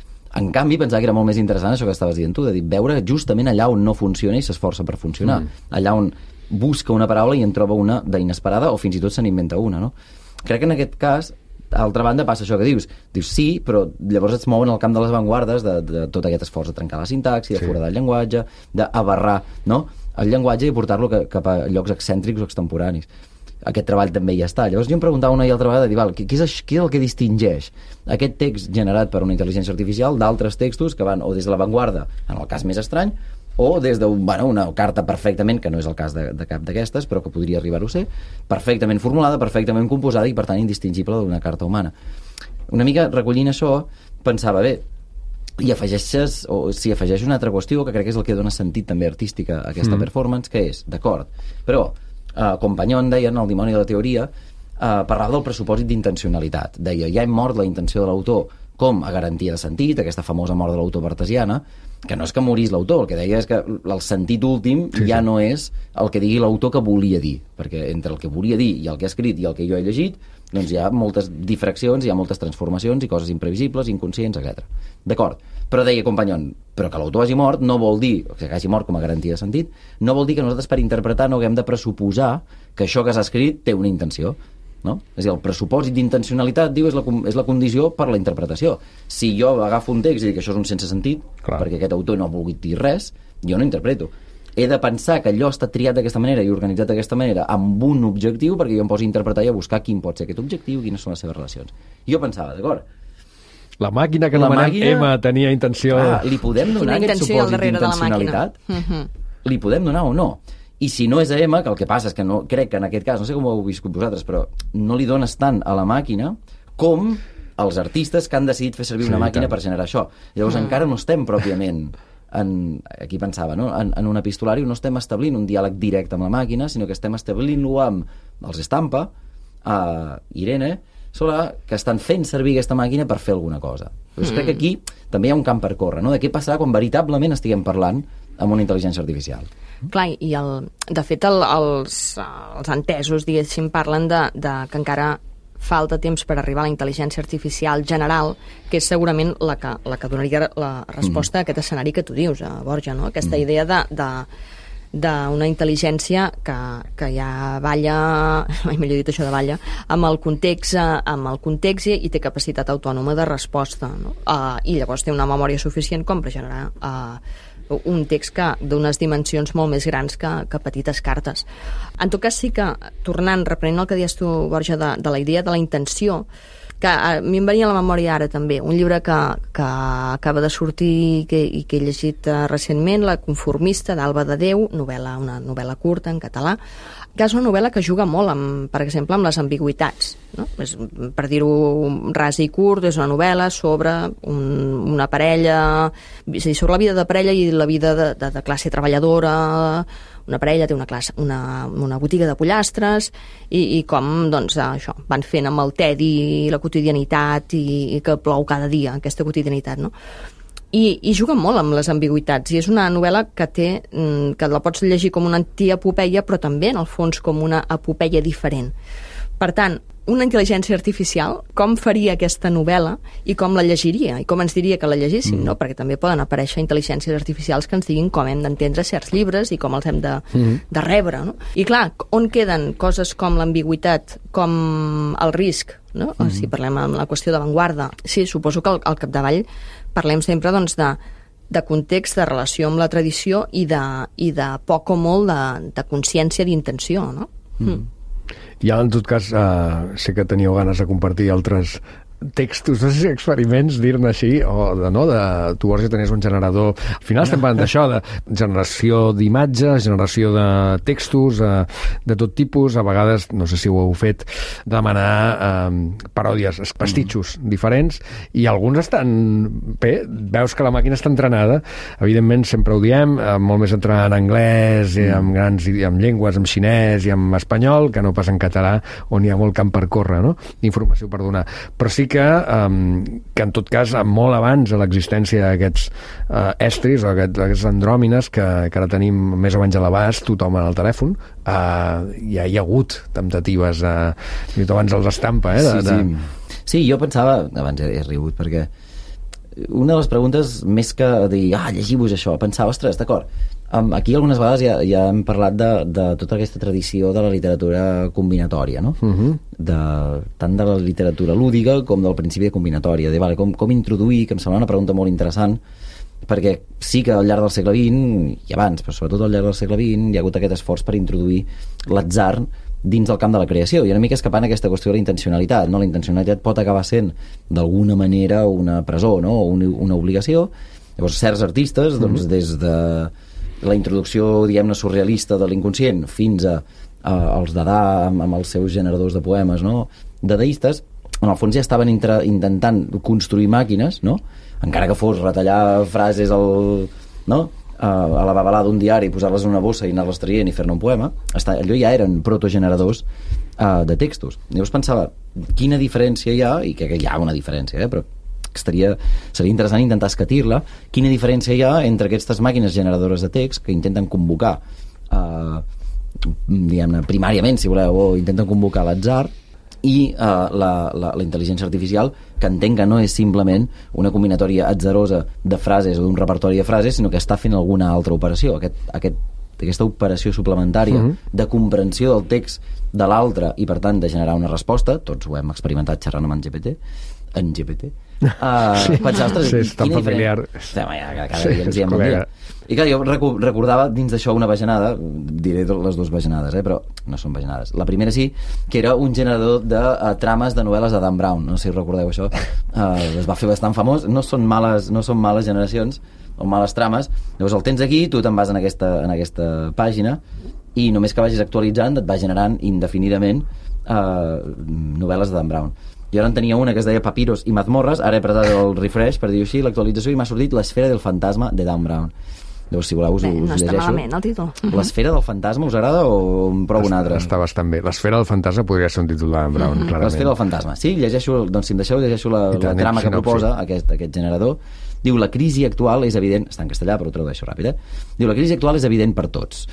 En canvi, pensava que era molt més interessant això que estaves dient tu, de dir, veure justament allà on no funciona i s'esforça per funcionar. Allà on busca una paraula i en troba una d'inesperada, o fins i tot se n'inventa una, no? Crec que en aquest cas, d'altra banda, passa això que dius sí, però llavors et mouen al camp de les avantguardes de tot aquest esforç de trencar la sintaxi, de foradar el llenguatge, d'abarrar, no?, el llenguatge i portar-lo cap a llocs excèntrics o extemporanis. Aquest treball també ja està. Llavors jo em preguntava una i altra vegada, què és el que distingeix aquest text generat per una intel·ligència artificial d'altres textos que van o des de l'avantguarda, en el cas més estrany, o des d'una carta perfectament, que no és el cas de cap d'aquestes, però que podria arribar-ho a ser, perfectament formulada, perfectament composada i, per tant, indistingible d'una carta humana. Una mica recollint això, pensava, bé, i s'hi afegeix una altra qüestió que crec que és el que dona sentit també artístic a aquesta performance, que és, d'acord, però Compagnon, deien, el dimoni de la teoria, parlava del pressupòsit d'intencionalitat. Deia, ja hem mort la intenció de l'autor com a garantia de sentit, aquesta famosa mort de l'autor cartesiana, que no és que morís l'autor, el que deia és que el sentit últim ja no és el que digui l'autor que volia dir, perquè entre el que volia dir i el que ha escrit i el que jo he llegit, doncs hi ha moltes difraccions, hi ha moltes transformacions i coses imprevisibles, inconscients, etc. D'acord, però deia Compagnon, però que l'autor hagi mort no vol dir, que hagi mort com a garantia de sentit, no vol dir que nosaltres per interpretar no haguem de pressuposar que això que s'ha escrit té una intenció. No? És a dir, el pressupòsit d'intencionalitat, diu, és la condició per la interpretació. Si jo agafo un text i dic que això és un sense sentit, perquè aquest autor no ha volgut dir res, jo no interpreto. He de pensar que allò està triat d'aquesta manera i organitzat d'aquesta manera amb un objectiu, perquè jo em posi a interpretar i a buscar quin pot ser aquest objectiu, quines són les seves relacions. I jo pensava, d'acord, la màquina que anomenem Emma tenia intenció... Li podem donar aquest supòsit d'intencionalitat? Li podem donar o no? I si no és a Emma, que el que passa és que no, crec que en aquest cas, no sé com ho heu viscut vosaltres, però no li dones tant a la màquina com els artistes que han decidit fer servir una màquina per generar això. Llavors encara no estem pròpiament, aquí pensava, no? En un epistolari no estem establint un diàleg directe amb la màquina, sinó que estem establint-lo amb els Estampa, Irene, que estan fent servir aquesta màquina per fer alguna cosa. Llavors crec que aquí també hi ha un camp per córrer, no? De què passarà quan veritablement estiguem parlant amb una intel·ligència artificial. Clar, i de fet els entesos, diguéssim, parlen de que encara falta temps per arribar a la intel·ligència artificial general, que és segurament la que donaria la resposta a aquest escenari que tu dius, Borja, no? Aquesta idea d'una intel·ligència que ja balla, mai millor dit això de balla, amb el context i té capacitat autònoma de resposta, no? I llavors té una memòria suficient com per generar un text d'unes dimensions molt més grans que petites cartes. En tot cas, sí que, reprenent el que deies tu, Borja, de la idea de la intenció, que a mi em venia a la memòria ara també, un llibre que acaba de sortir i que he llegit recentment, La conformista, d'Alba de Déu, una novel·la curta en català, que és una novel·la que juga molt, per exemple, amb les ambigüitats, no? Per dir-ho ras i curt, és una novel·la sobre una parella, és a dir, sobre la vida de parella i la vida de classe treballadora. Una parella té una botiga de pollastres i com, doncs, això, van fent amb el tedi i la quotidianitat i que plou cada dia, aquesta quotidianitat, no? I juga molt amb les ambigüitats, i és una novel·la que la pots llegir com una antiepopeia, però també, en el fons, com una epopeia diferent. Per tant, una intel·ligència artificial, com faria aquesta novel·la i com la llegiria, i com ens diria que la llegíssim, no? Perquè també poden aparèixer intel·ligències artificials que ens diguin com hem d'entendre certs llibres i com els hem de rebre, no? I clar, on queden coses com l'ambigüitat, com el risc, no? Si parlem amb la qüestió d'avantguarda, sí, suposo que al capdavall parlem sempre, doncs, de context, de relació amb la tradició i de poc o molt de consciència d'intenció, no? Ja, en tot cas, sé que teníeu ganes de compartir altres textos, no sé si experiments, dir-ne així, o tu Borja tenies un generador, al final estem parlant d'això, de generació d'imatges, generació de textos, de tot tipus, a vegades, no sé si ho heu fet, demanar paròdies, pastitxos diferents, i alguns estan bé, veus que la màquina està entrenada, evidentment sempre ho diem, molt més entrenada en anglès, amb llengües, en xinès i en espanyol, que no pas en català, on hi ha molt camp per córrer, no? Informació per donar. Però sí que en tot cas, molt abans de l'existència d'aquests estris o aquests andròmines que ara tenim més o menys a l'abast, tothom en el telèfon, ja hi ha hagut temptatives abans els estampa, Sí, jo pensava, abans he rigut perquè una de les preguntes, més que dir llegiu-vos això, pensava, ostres, d'acord, aquí algunes vegades ja hem parlat de tota aquesta tradició de la literatura combinatòria, no? Tant de la literatura lúdica com del principi de combinatòria, com introduir, que em sembla una pregunta molt interessant, perquè sí que al llarg del segle XX, i abans, però sobretot al llarg del segle XX, hi ha hagut aquest esforç per introduir l'atzar dins del camp de la creació, i una mica escapant aquesta qüestió de la intencionalitat, no? La intencionalitat pot acabar sent d'alguna manera una presó, no? O una obligació. Llavors, certs artistes, doncs, des de la introducció, diguem-ne, surrealista de l'inconscient fins als Dada amb els seus generadors de poemes, no? Dadaistes, en el fons ja estaven intentant construir màquines, no? Encara que fos retallar frases a la babalà d'un diari, posar-les en una bossa i anar-les traient i fer-ne un poema, allò ja eren protogeneradors de textos. Llavors pensava, quina diferència hi ha, i que hi ha una diferència, però seria interessant intentar escatir-la, quina diferència hi ha entre aquestes màquines generadores de text que intenten convocar diguem-ne, primàriament, si voleu, o intenten convocar l'atzar, i la intel·ligència artificial, que entenc que no és simplement una combinatòria atzarosa de frases o d'un repertori de frases, sinó que està fent alguna altra operació, aquesta operació suplementària de comprensió del text de l'altre i per tant de generar una resposta. Tots ho hem experimentat xerrant amb en GPT, pensar, ostres, sí, és tan familiar. Cada dia ens diem bon dia. I clar, jo recordava dins d'això una bajanada, diré les dues bajanades, però no són bajanades. La primera sí, que era un generador de trames de novel·les de Dan Brown, no sé si recordeu això, es va fer bastant famós, no són males generacions o males trames. Llavors el tens aquí, tu te'n vas en aquesta pàgina i només que vagis actualitzant et va generant indefinidament novel·les de Dan Brown. Jo ara en tenia una que es deia Papiros i mazmorres, ara he apretat el refresh per dir-ho així, l'actualització, i m'ha sortit L'esfera del fantasma de Dan Brown. Llavors, si voleu, us llegeixo. No està malament el títol. L'esfera del fantasma us agrada o em provo un altre? Està bastant bé. L'esfera del fantasma podria ser un títol de Dan Brown, clarament. L'esfera del fantasma. Sí, llegeixo, doncs si em deixeu, llegeixo la trama que proposa aquest generador. Diu, la crisi actual és evident, està en castellà però ho tradueixo ràpid, Diu, la crisi actual és evident per tots.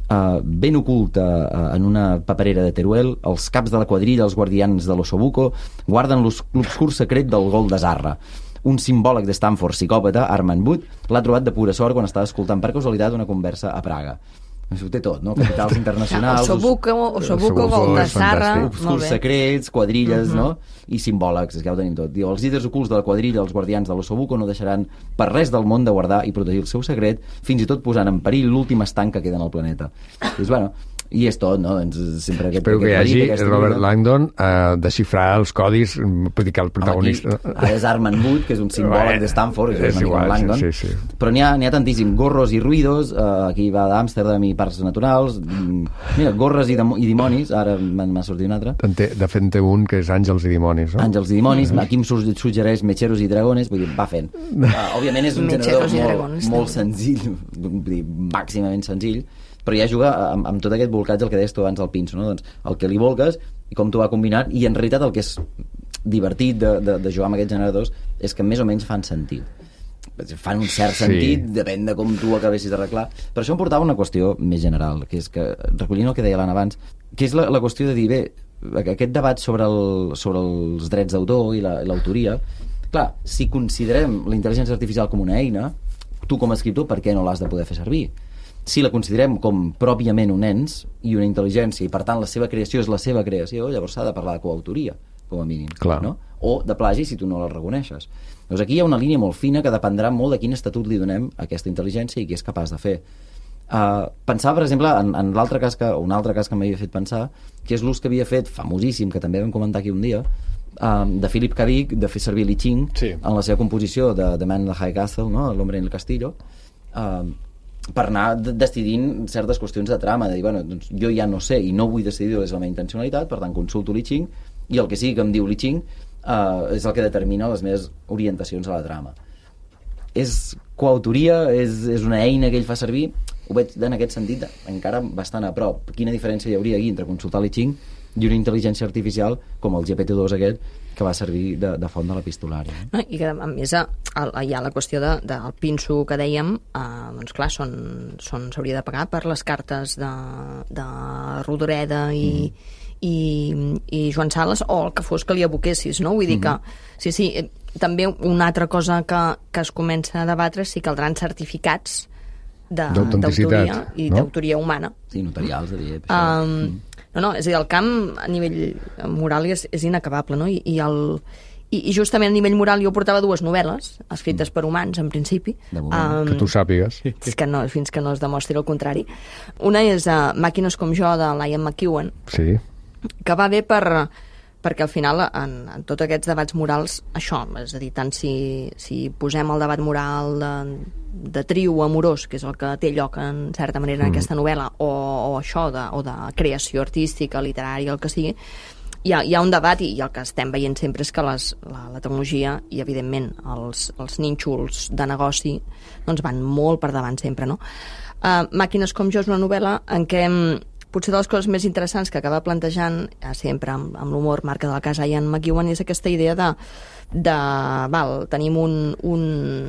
Ben oculta en una paperera de Teruel, els caps de la quadrilla, els guardians de l'Ossobuco, guarden l'obscur secret del gol de Zarra. Un simbòleg de Stanford psicòpata, Armand Wood, l'ha trobat de pura sort quan estava escoltant per casualitat una conversa a Praga. Ho té tot, no? Capitals internacionals, Ossobuco, gol de Zarra, obscurs secrets, quadrilles, no? I simbòlegs, és que ja ho tenim tot. Diu, els líders ocults de la quadrilla, els guardians de l'Ossobuco, no deixaran per res del món de guardar i protegir el seu secret, fins i tot posant en perill l'últim estanc que queda en el planeta. Dius, bueno, i és tot, no? Sempre espero que hi hagi Robert Langdon desxifrar els codis, vull dir que el protagonista... Ara és Armand Wood, que és un simbòleg de Stanford, és igual, Langdon. Sí. Però n'hi ha tantíssim. Gorros i ruïdos, aquí va d'Amsterdam i parcs naturals. Mira, gorres i dimonis, ara m'ha sortit un altre. De fet, té un que és Àngels i dimonis, no? Àngels i dimonis, aquí em suggereix Mecheros i dragones, vull dir, va fent. Òbviament és un generador molt senzill, vull dir, màximament senzill, però ja juga amb tot aquest bolcatge, el que deies tu abans del pinso, no? Doncs el que li volques i com t'ho va combinar, i en realitat el que és divertit de jugar amb aquests generadors és que més o menys fan sentit. Fan un cert sentit, depèn de com tu acabessis d'arreglar. Per això em portava una qüestió més general, que és que, recollint el que deia l'Anna abans, que és la qüestió de dir, bé, aquest debat sobre els drets d'autor i l'autoria, clar, si considerem la intel·ligència artificial com una eina, tu com a escriptor, per què no l'has de poder fer servir? Si la considerem com pròpiament un ens i una intel·ligència, i per tant la seva creació és la seva creació, llavors s'ha de parlar de coautoria, com a mínim. No? O de plagi si tu no la reconeixes. Llavors aquí hi ha una línia molt fina que dependrà molt de quin estatut li donem a aquesta intel·ligència i què és capaç de fer. Pensava, per exemple, en l'altre cas un altre cas que m'havia fet pensar, que és l'ús que havia fet, famosíssim, que també vam comentar aquí un dia, de Philip K. Dick, de fer servir Li Ching en la seva composició de The Man in the High Castle, no? L'Hombre en el Castillo, per anar decidint certes qüestions de trama, de dir, bueno, doncs jo ja no sé i no vull decidir és la meva intencionalitat, per tant consulto Li Ching, i el que sigui que em diu Li Ching és el que determina les meves orientacions a la trama. És coautoria, és una eina que ell fa servir, ho veig en aquest sentit encara bastant a prop. Quina diferència hi hauria aquí entre consultar Li Ching i una intel·ligència artificial com el GPT-2 aquest que va servir de font de l'epistolari. I que, a més, hi ha la qüestió del pinso que dèiem, doncs clar, s'hauria de pagar per les cartes de Rodoreda i Joan Sales, o el que fos que li aboquessis, no? Vull dir que, sí, també una altra cosa que es comença a debatre és si caldran certificats d'autoria i d'autoria humana. Sí, notarials, diria. No, és a dir, el camp a nivell moral és inacabable, no? I justament a nivell moral jo portava 2 novel·les escrites per humans, en principi. Que tu sàpigues. Fins que no es demostri el contrari. Una és Màquines com jo, de Liam McEwan, que va bé perquè al final en tots aquests debats morals, això, és a dir, tant si posem el debat moral de trio amorós, que és el que té lloc en certa manera en aquesta novel·la, o això, o de creació artística, literària, el que sigui, hi ha un debat, i el que estem veient sempre és que la tecnologia i, evidentment, els nínxols de negoci doncs van molt per davant sempre, no? Màquines com jo és una novel·la en què potser de les coses més interessants que acaba plantejant, sempre amb l'humor marca de la casa Ian McEwan, és aquesta idea tenim un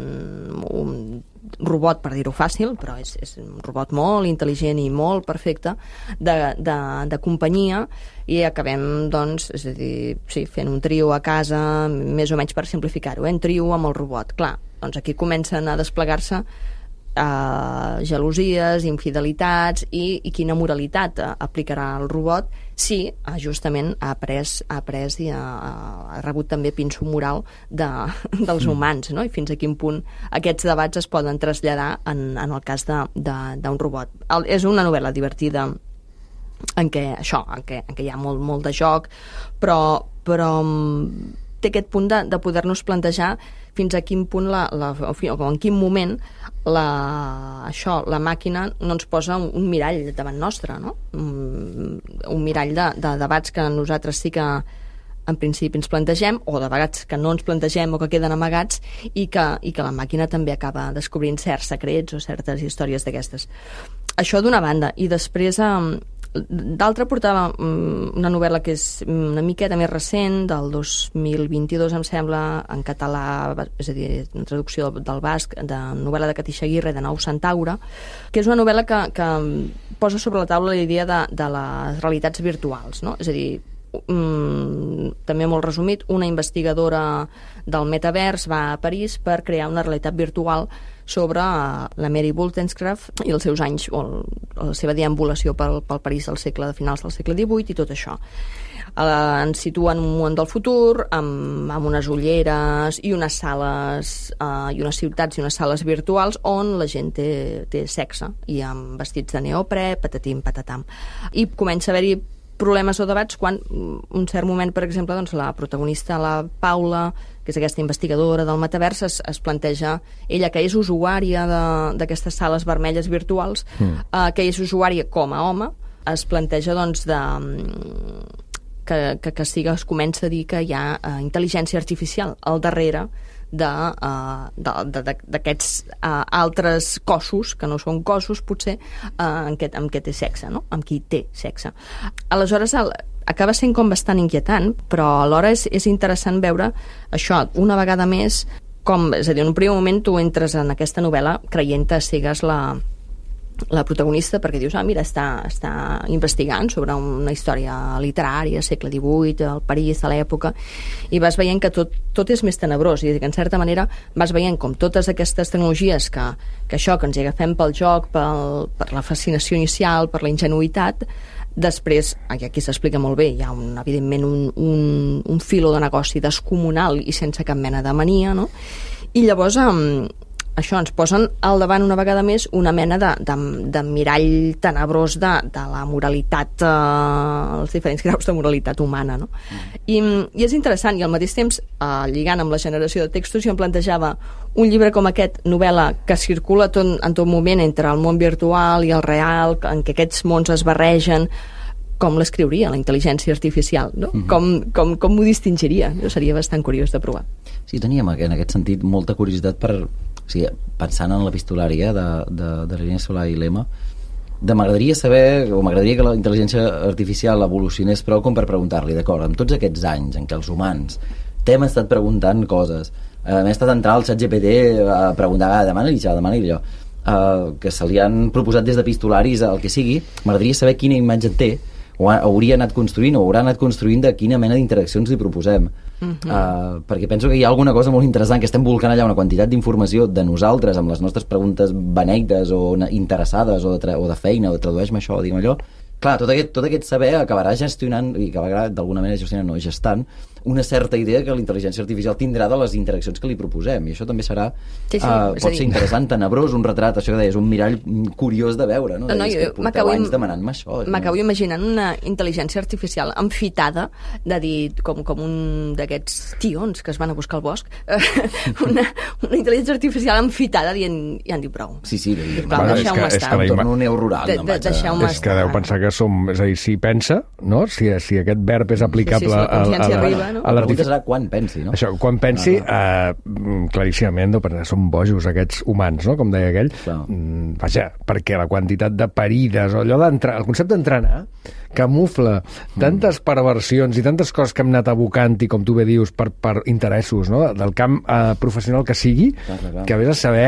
robot, per dir-ho fàcil, però és un robot molt intel·ligent i molt perfecte, de companyia, i acabem, doncs, és a dir, sí, fent un trio a casa, més o menys per simplificar-ho, un trio amb el robot. Clar, doncs aquí comencen a desplegar-se gelosies, infidelitats i quina moralitat aplicarà el robot si justament ha après i ha rebut també pinso moral dels humans, no? I fins a quin punt aquests debats es poden traslladar en el cas d'un robot. És una novel·la divertida en què hi ha molt de joc, però té aquest punt de poder-nos plantejar fins a quin punt o en quin moment la màquina no ens posa un mirall davant nostre, no? Un mirall de debats que nosaltres sí que en principi ens plantegem, o de vegades que no ens plantegem o que queden amagats, i que la màquina també acaba descobrint certs secrets o certes històries d'aquestes. Això d'una banda. I després d'altra portava una novel·la que és una miqueta més recent, del 2022 em sembla, en català, és a dir, una traducció del basc, de novel·la de Catixa Aguirre, de Nou Centaure, que és una novel·la que posa sobre la taula la idea de les realitats virtuals, no? És a dir, també molt resumit, una investigadora del metavers va a París per crear una realitat virtual sobre la Mary Wollstonecraft i els seus anys, o la seva deambulació pel París de finals del segle XVIII i tot això. Ens situa en un món del futur, amb unes ulleres i unes sales, i unes ciutats i unes sales virtuals on la gent té sexe, i amb vestits de neoprè, patatim, patatam. I comença a haver-hi problemes o debats quan, un cert moment, per exemple, doncs, la protagonista, la Paula, que és aquesta investigadora del metavers, es planteja, ella que és usuària d'aquestes sales vermelles virtuals, que és usuària com a home, es planteja doncs, que es comença a dir que hi ha intel·ligència artificial al darrere d'aquests altres cossos, que no són cossos potser, amb què té sexe, no? Amb qui té sexe. Aleshores acaba sent com bastant inquietant, però alhora és interessant veure això una vegada més, és a dir, en un primer moment tu entres en aquesta novel·la creient-te cegues la protagonista, perquè dius, mira, està investigant sobre una història literària, segle XVIII, el París de l'època, i vas veient que tot és més tenebrós, i que en certa manera vas veient com totes aquestes tecnologies que ens hi agafem pel joc, per la fascinació inicial, per la ingenuïtat, després, aquí s'explica molt bé, hi ha evidentment un filo de negoci descomunal i sense cap mena de mania, no? I llavors això, ens posen al davant una vegada més una mena de mirall tenebrós de la moralitat, els diferents graus de moralitat humana, no? I és interessant, i al mateix temps, lligant amb la generació de textos, jo em plantejava un llibre com aquest, novel·la, que circula en tot moment entre el món virtual i el real, en què aquests mons es barregen, com l'escriuria la intel·ligència artificial, no? Com m'ho distingiria? Seria bastant curiós de provar. Sí, teníem en aquest sentit molta curiositat pensant en l'epistolària de l'Irene Solà i Lema, m'agradaria saber, o m'agradaria que la intel·ligència artificial evolucionés prou com per preguntar-li, d'acord, amb tots aquests anys en què els humans t'hem estat preguntant coses, hem estat entrant al ChatGPT a preguntar, demana-li allò, que se li han proposat des d'epistolaris el que sigui, m'agradaria saber quina imatge té, o hauria anat construint o haurà anat construint de quina mena d'interaccions li proposem. Perquè penso que hi ha alguna cosa molt interessant, que estem volcant allà una quantitat d'informació de nosaltres amb les nostres preguntes beneites o interessades o de feina, o tradueix-me això o digue'm allò. Clar, tot aquest saber acabarà gestionant, i acabarà d'alguna manera gestionant o gestant una certa idea que la intel·ligència artificial tindrà de les interaccions que li proposem, i això també serà pot ser interessant, tenebrós, un retrat, això que deies, un mirall curiós de veure, no? Jo porteu anys demanant-me això. M'acabo imaginant una intel·ligència artificial enfitada, de dir, com un d'aquests tions que es van a buscar al bosc, una intel·ligència artificial enfitada dient, ja en diu prou. Sí, deixeu-me estar. Em torno neorural. Deixeu-me estar. És que deu pensar que som, és a dir, si pensa, no? Si aquest verb és aplicable a la pregunta serà quan pensi, no? Això, quan pensi, claríssimament, no, perquè són bojos aquests humans, no? Com deia aquell. Vaja, perquè la quantitat de parides, o allò d'entrar, el concepte d'entrenar, camufla tantes perversions i tantes coses que hem anat abocant, i com tu bé dius, per interessos, no? Del camp professional que sigui, que vés a saber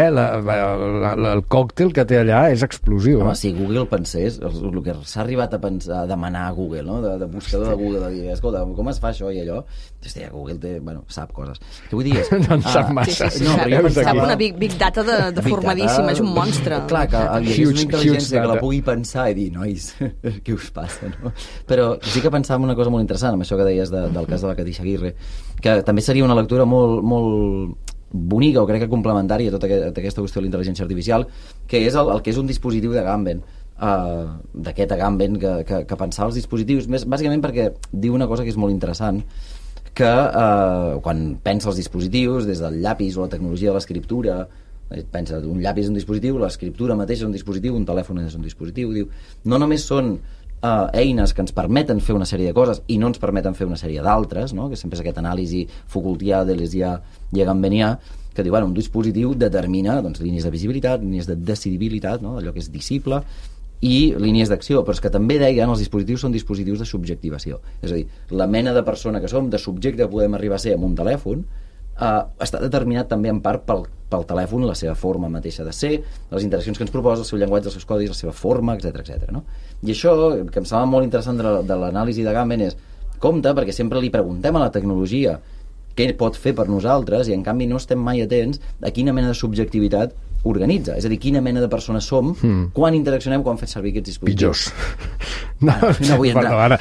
el còctel que té allà és explosiu. Home, si Google pensés, el que s'ha arribat a demanar a Google, no? De buscador de Google, de dir, escolta, com es fa això i allò? Hòstia, Google sap coses. Què vull dir és... No en sap massa. Sap una big data de formadíssima, és un monstre. Clar, que hi hagués una intel·ligència que la pugui pensar i dir, nois, què us passa, no? Però sí que pensava en una cosa molt interessant, amb això que deies del cas de la Khadija Aguirre, que també seria una lectura molt, molt bonica, o crec que complementària a tota aquesta qüestió de la intel·ligència artificial, que és el que és un dispositiu de Agamben, d'aquest Agamben que pensava els dispositius, bàsicament perquè diu una cosa que és molt interessant, que quan pensa els dispositius, des del llapis o la tecnologia de l'escriptura, pensa, un llapis és un dispositiu, l'escriptura mateixa és un dispositiu, un telèfon és un dispositiu, diu, no només són eines que ens permeten fer una sèrie de coses i no ens permeten fer una sèrie d'altres, no? Que sempre és aquest anàlisi Foucaultià, deleuzià i agambenià, que diu, un dispositiu determina línies de visibilitat, línies de decidibilitat, no? Allò que és visible, i línies d'acció, però és que també deien els dispositius són dispositius de subjectivació, és a dir, la mena de persona que som, de subjecte que podem arribar a ser amb un telèfon, està determinat també en part pel telèfon, la seva forma mateixa de ser, les interaccions que ens proposa, el seu llenguatge, els seus codis, la seva forma, etc. No? I això, que em sembla molt interessant de l'anàlisi d'Agamben, és compte, perquè sempre li preguntem a la tecnologia què pot fer per nosaltres, i en canvi no estem mai atents a quina mena de subjectivitat organitza, és a dir, quina mena de persones som quan interaccionem, quan fem servir aquests dispositius. Pitjors. No vull entrar.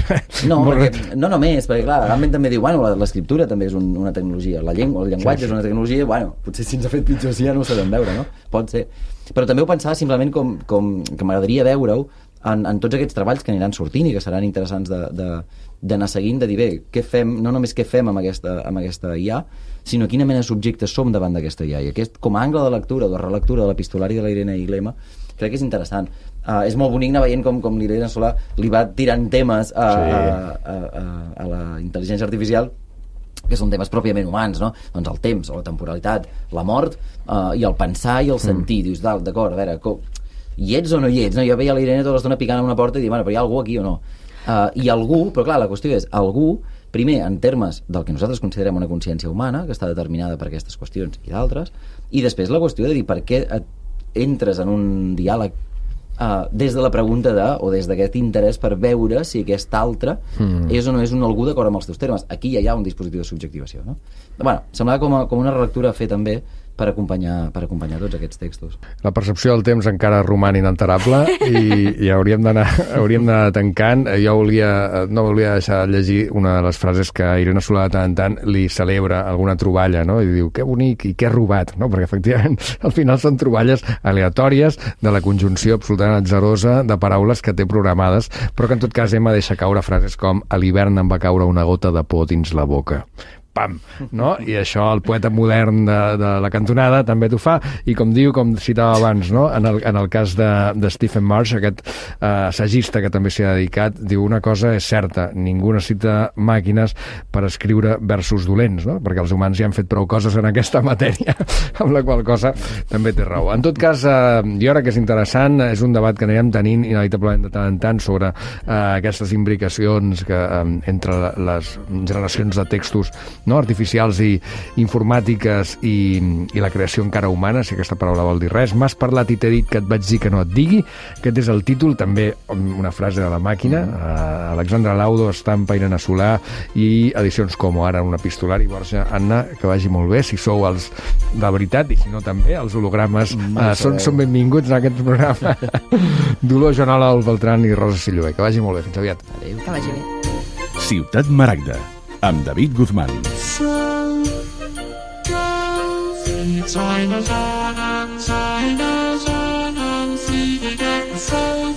No només, perquè clar, Agamben també diu, l'escriptura també és una tecnologia, la llengua, el llenguatge és una tecnologia, potser si ens ha fet pitjor ja no ho sabem veure, no? Pot ser. Però també ho pensava simplement com que m'agradaria veure-ho en tots aquests treballs que aniran sortint i que seran interessants d'anar seguint, de dir, bé, què fem, no només què fem amb aquesta IA, sinó quina mena de subjectes som davant d'aquesta IA. I aquest, com a angle de lectura o de relectura de l'epistolari de la Irene i Lema, crec que és interessant. És molt bonic anar veient com l'Irene Solà li va tirant temes a la intel·ligència artificial, que són temes pròpiament humans, no? Doncs el temps, o la temporalitat, la mort, i el pensar i el sentir. Dius, d'acord, a veure, hi ets o no hi ets? No? Jo veia l'Irene tota l'estona picant a una porta i dir, però hi ha algú aquí o no? I algú, però clar, la qüestió és algú, primer en termes del que nosaltres considerem una consciència humana, que està determinada per aquestes qüestions i d'altres, i després la qüestió de dir per què entres en un diàleg des de la pregunta o des d'aquest interès per veure si aquest altre és o no és un algú d'acord amb els teus termes. Aquí ja hi ha un dispositiu de subjectivació, no? Semblava com una relectura a fer també per acompanyar tots aquests textos. La percepció del temps encara roman inalterable i hauríem d'anar tancant. Jo no volia deixar de llegir una de les frases que Irene Solà de tant en tant li celebra alguna troballa, no? I diu, que bonic i que robat, no? Perquè efectivament al final són troballes aleatòries de la conjunció absolutament atzarosa de paraules que té programades, però que en tot cas Emma deixa caure frases com a l'hivern em va caure una gota de por dins la boca. Pam, no? I això el poeta modern de la cantonada també t'ho fa, i com citava abans, no? En el cas de Stephen Marsh, aquest assagista que també s'hi ha dedicat, diu una cosa és certa, ningú necessita màquines per escriure versos dolents, no? Perquè els humans ja han fet prou coses en aquesta matèria, amb la qual cosa també té raó. En tot cas, jo crec que és interessant, és un debat que anirem tenint inevitablement de tant en tant sobre aquestes imbricacions entre les generacions de textos artificials i informàtiques i la creació encara humana, si aquesta paraula vol dir res. M'has parlat i t'he dit que et vaig dir que no et digui. Aquest és el títol, també una frase de la màquina. Alexandre Laudo, estampa Irene Solà i edicions com ara un epistolari. Borja, Anna, que vagi molt bé, si sou els de veritat, i si no també, els hologrames són benvinguts en aquest programa. Dolor, Joanola, Beltran i Rosa Silloé. Que vagi molt bé, fins aviat. Adéu. Que vagi bé. Ciutat Maragda, amb David Guzmán. Time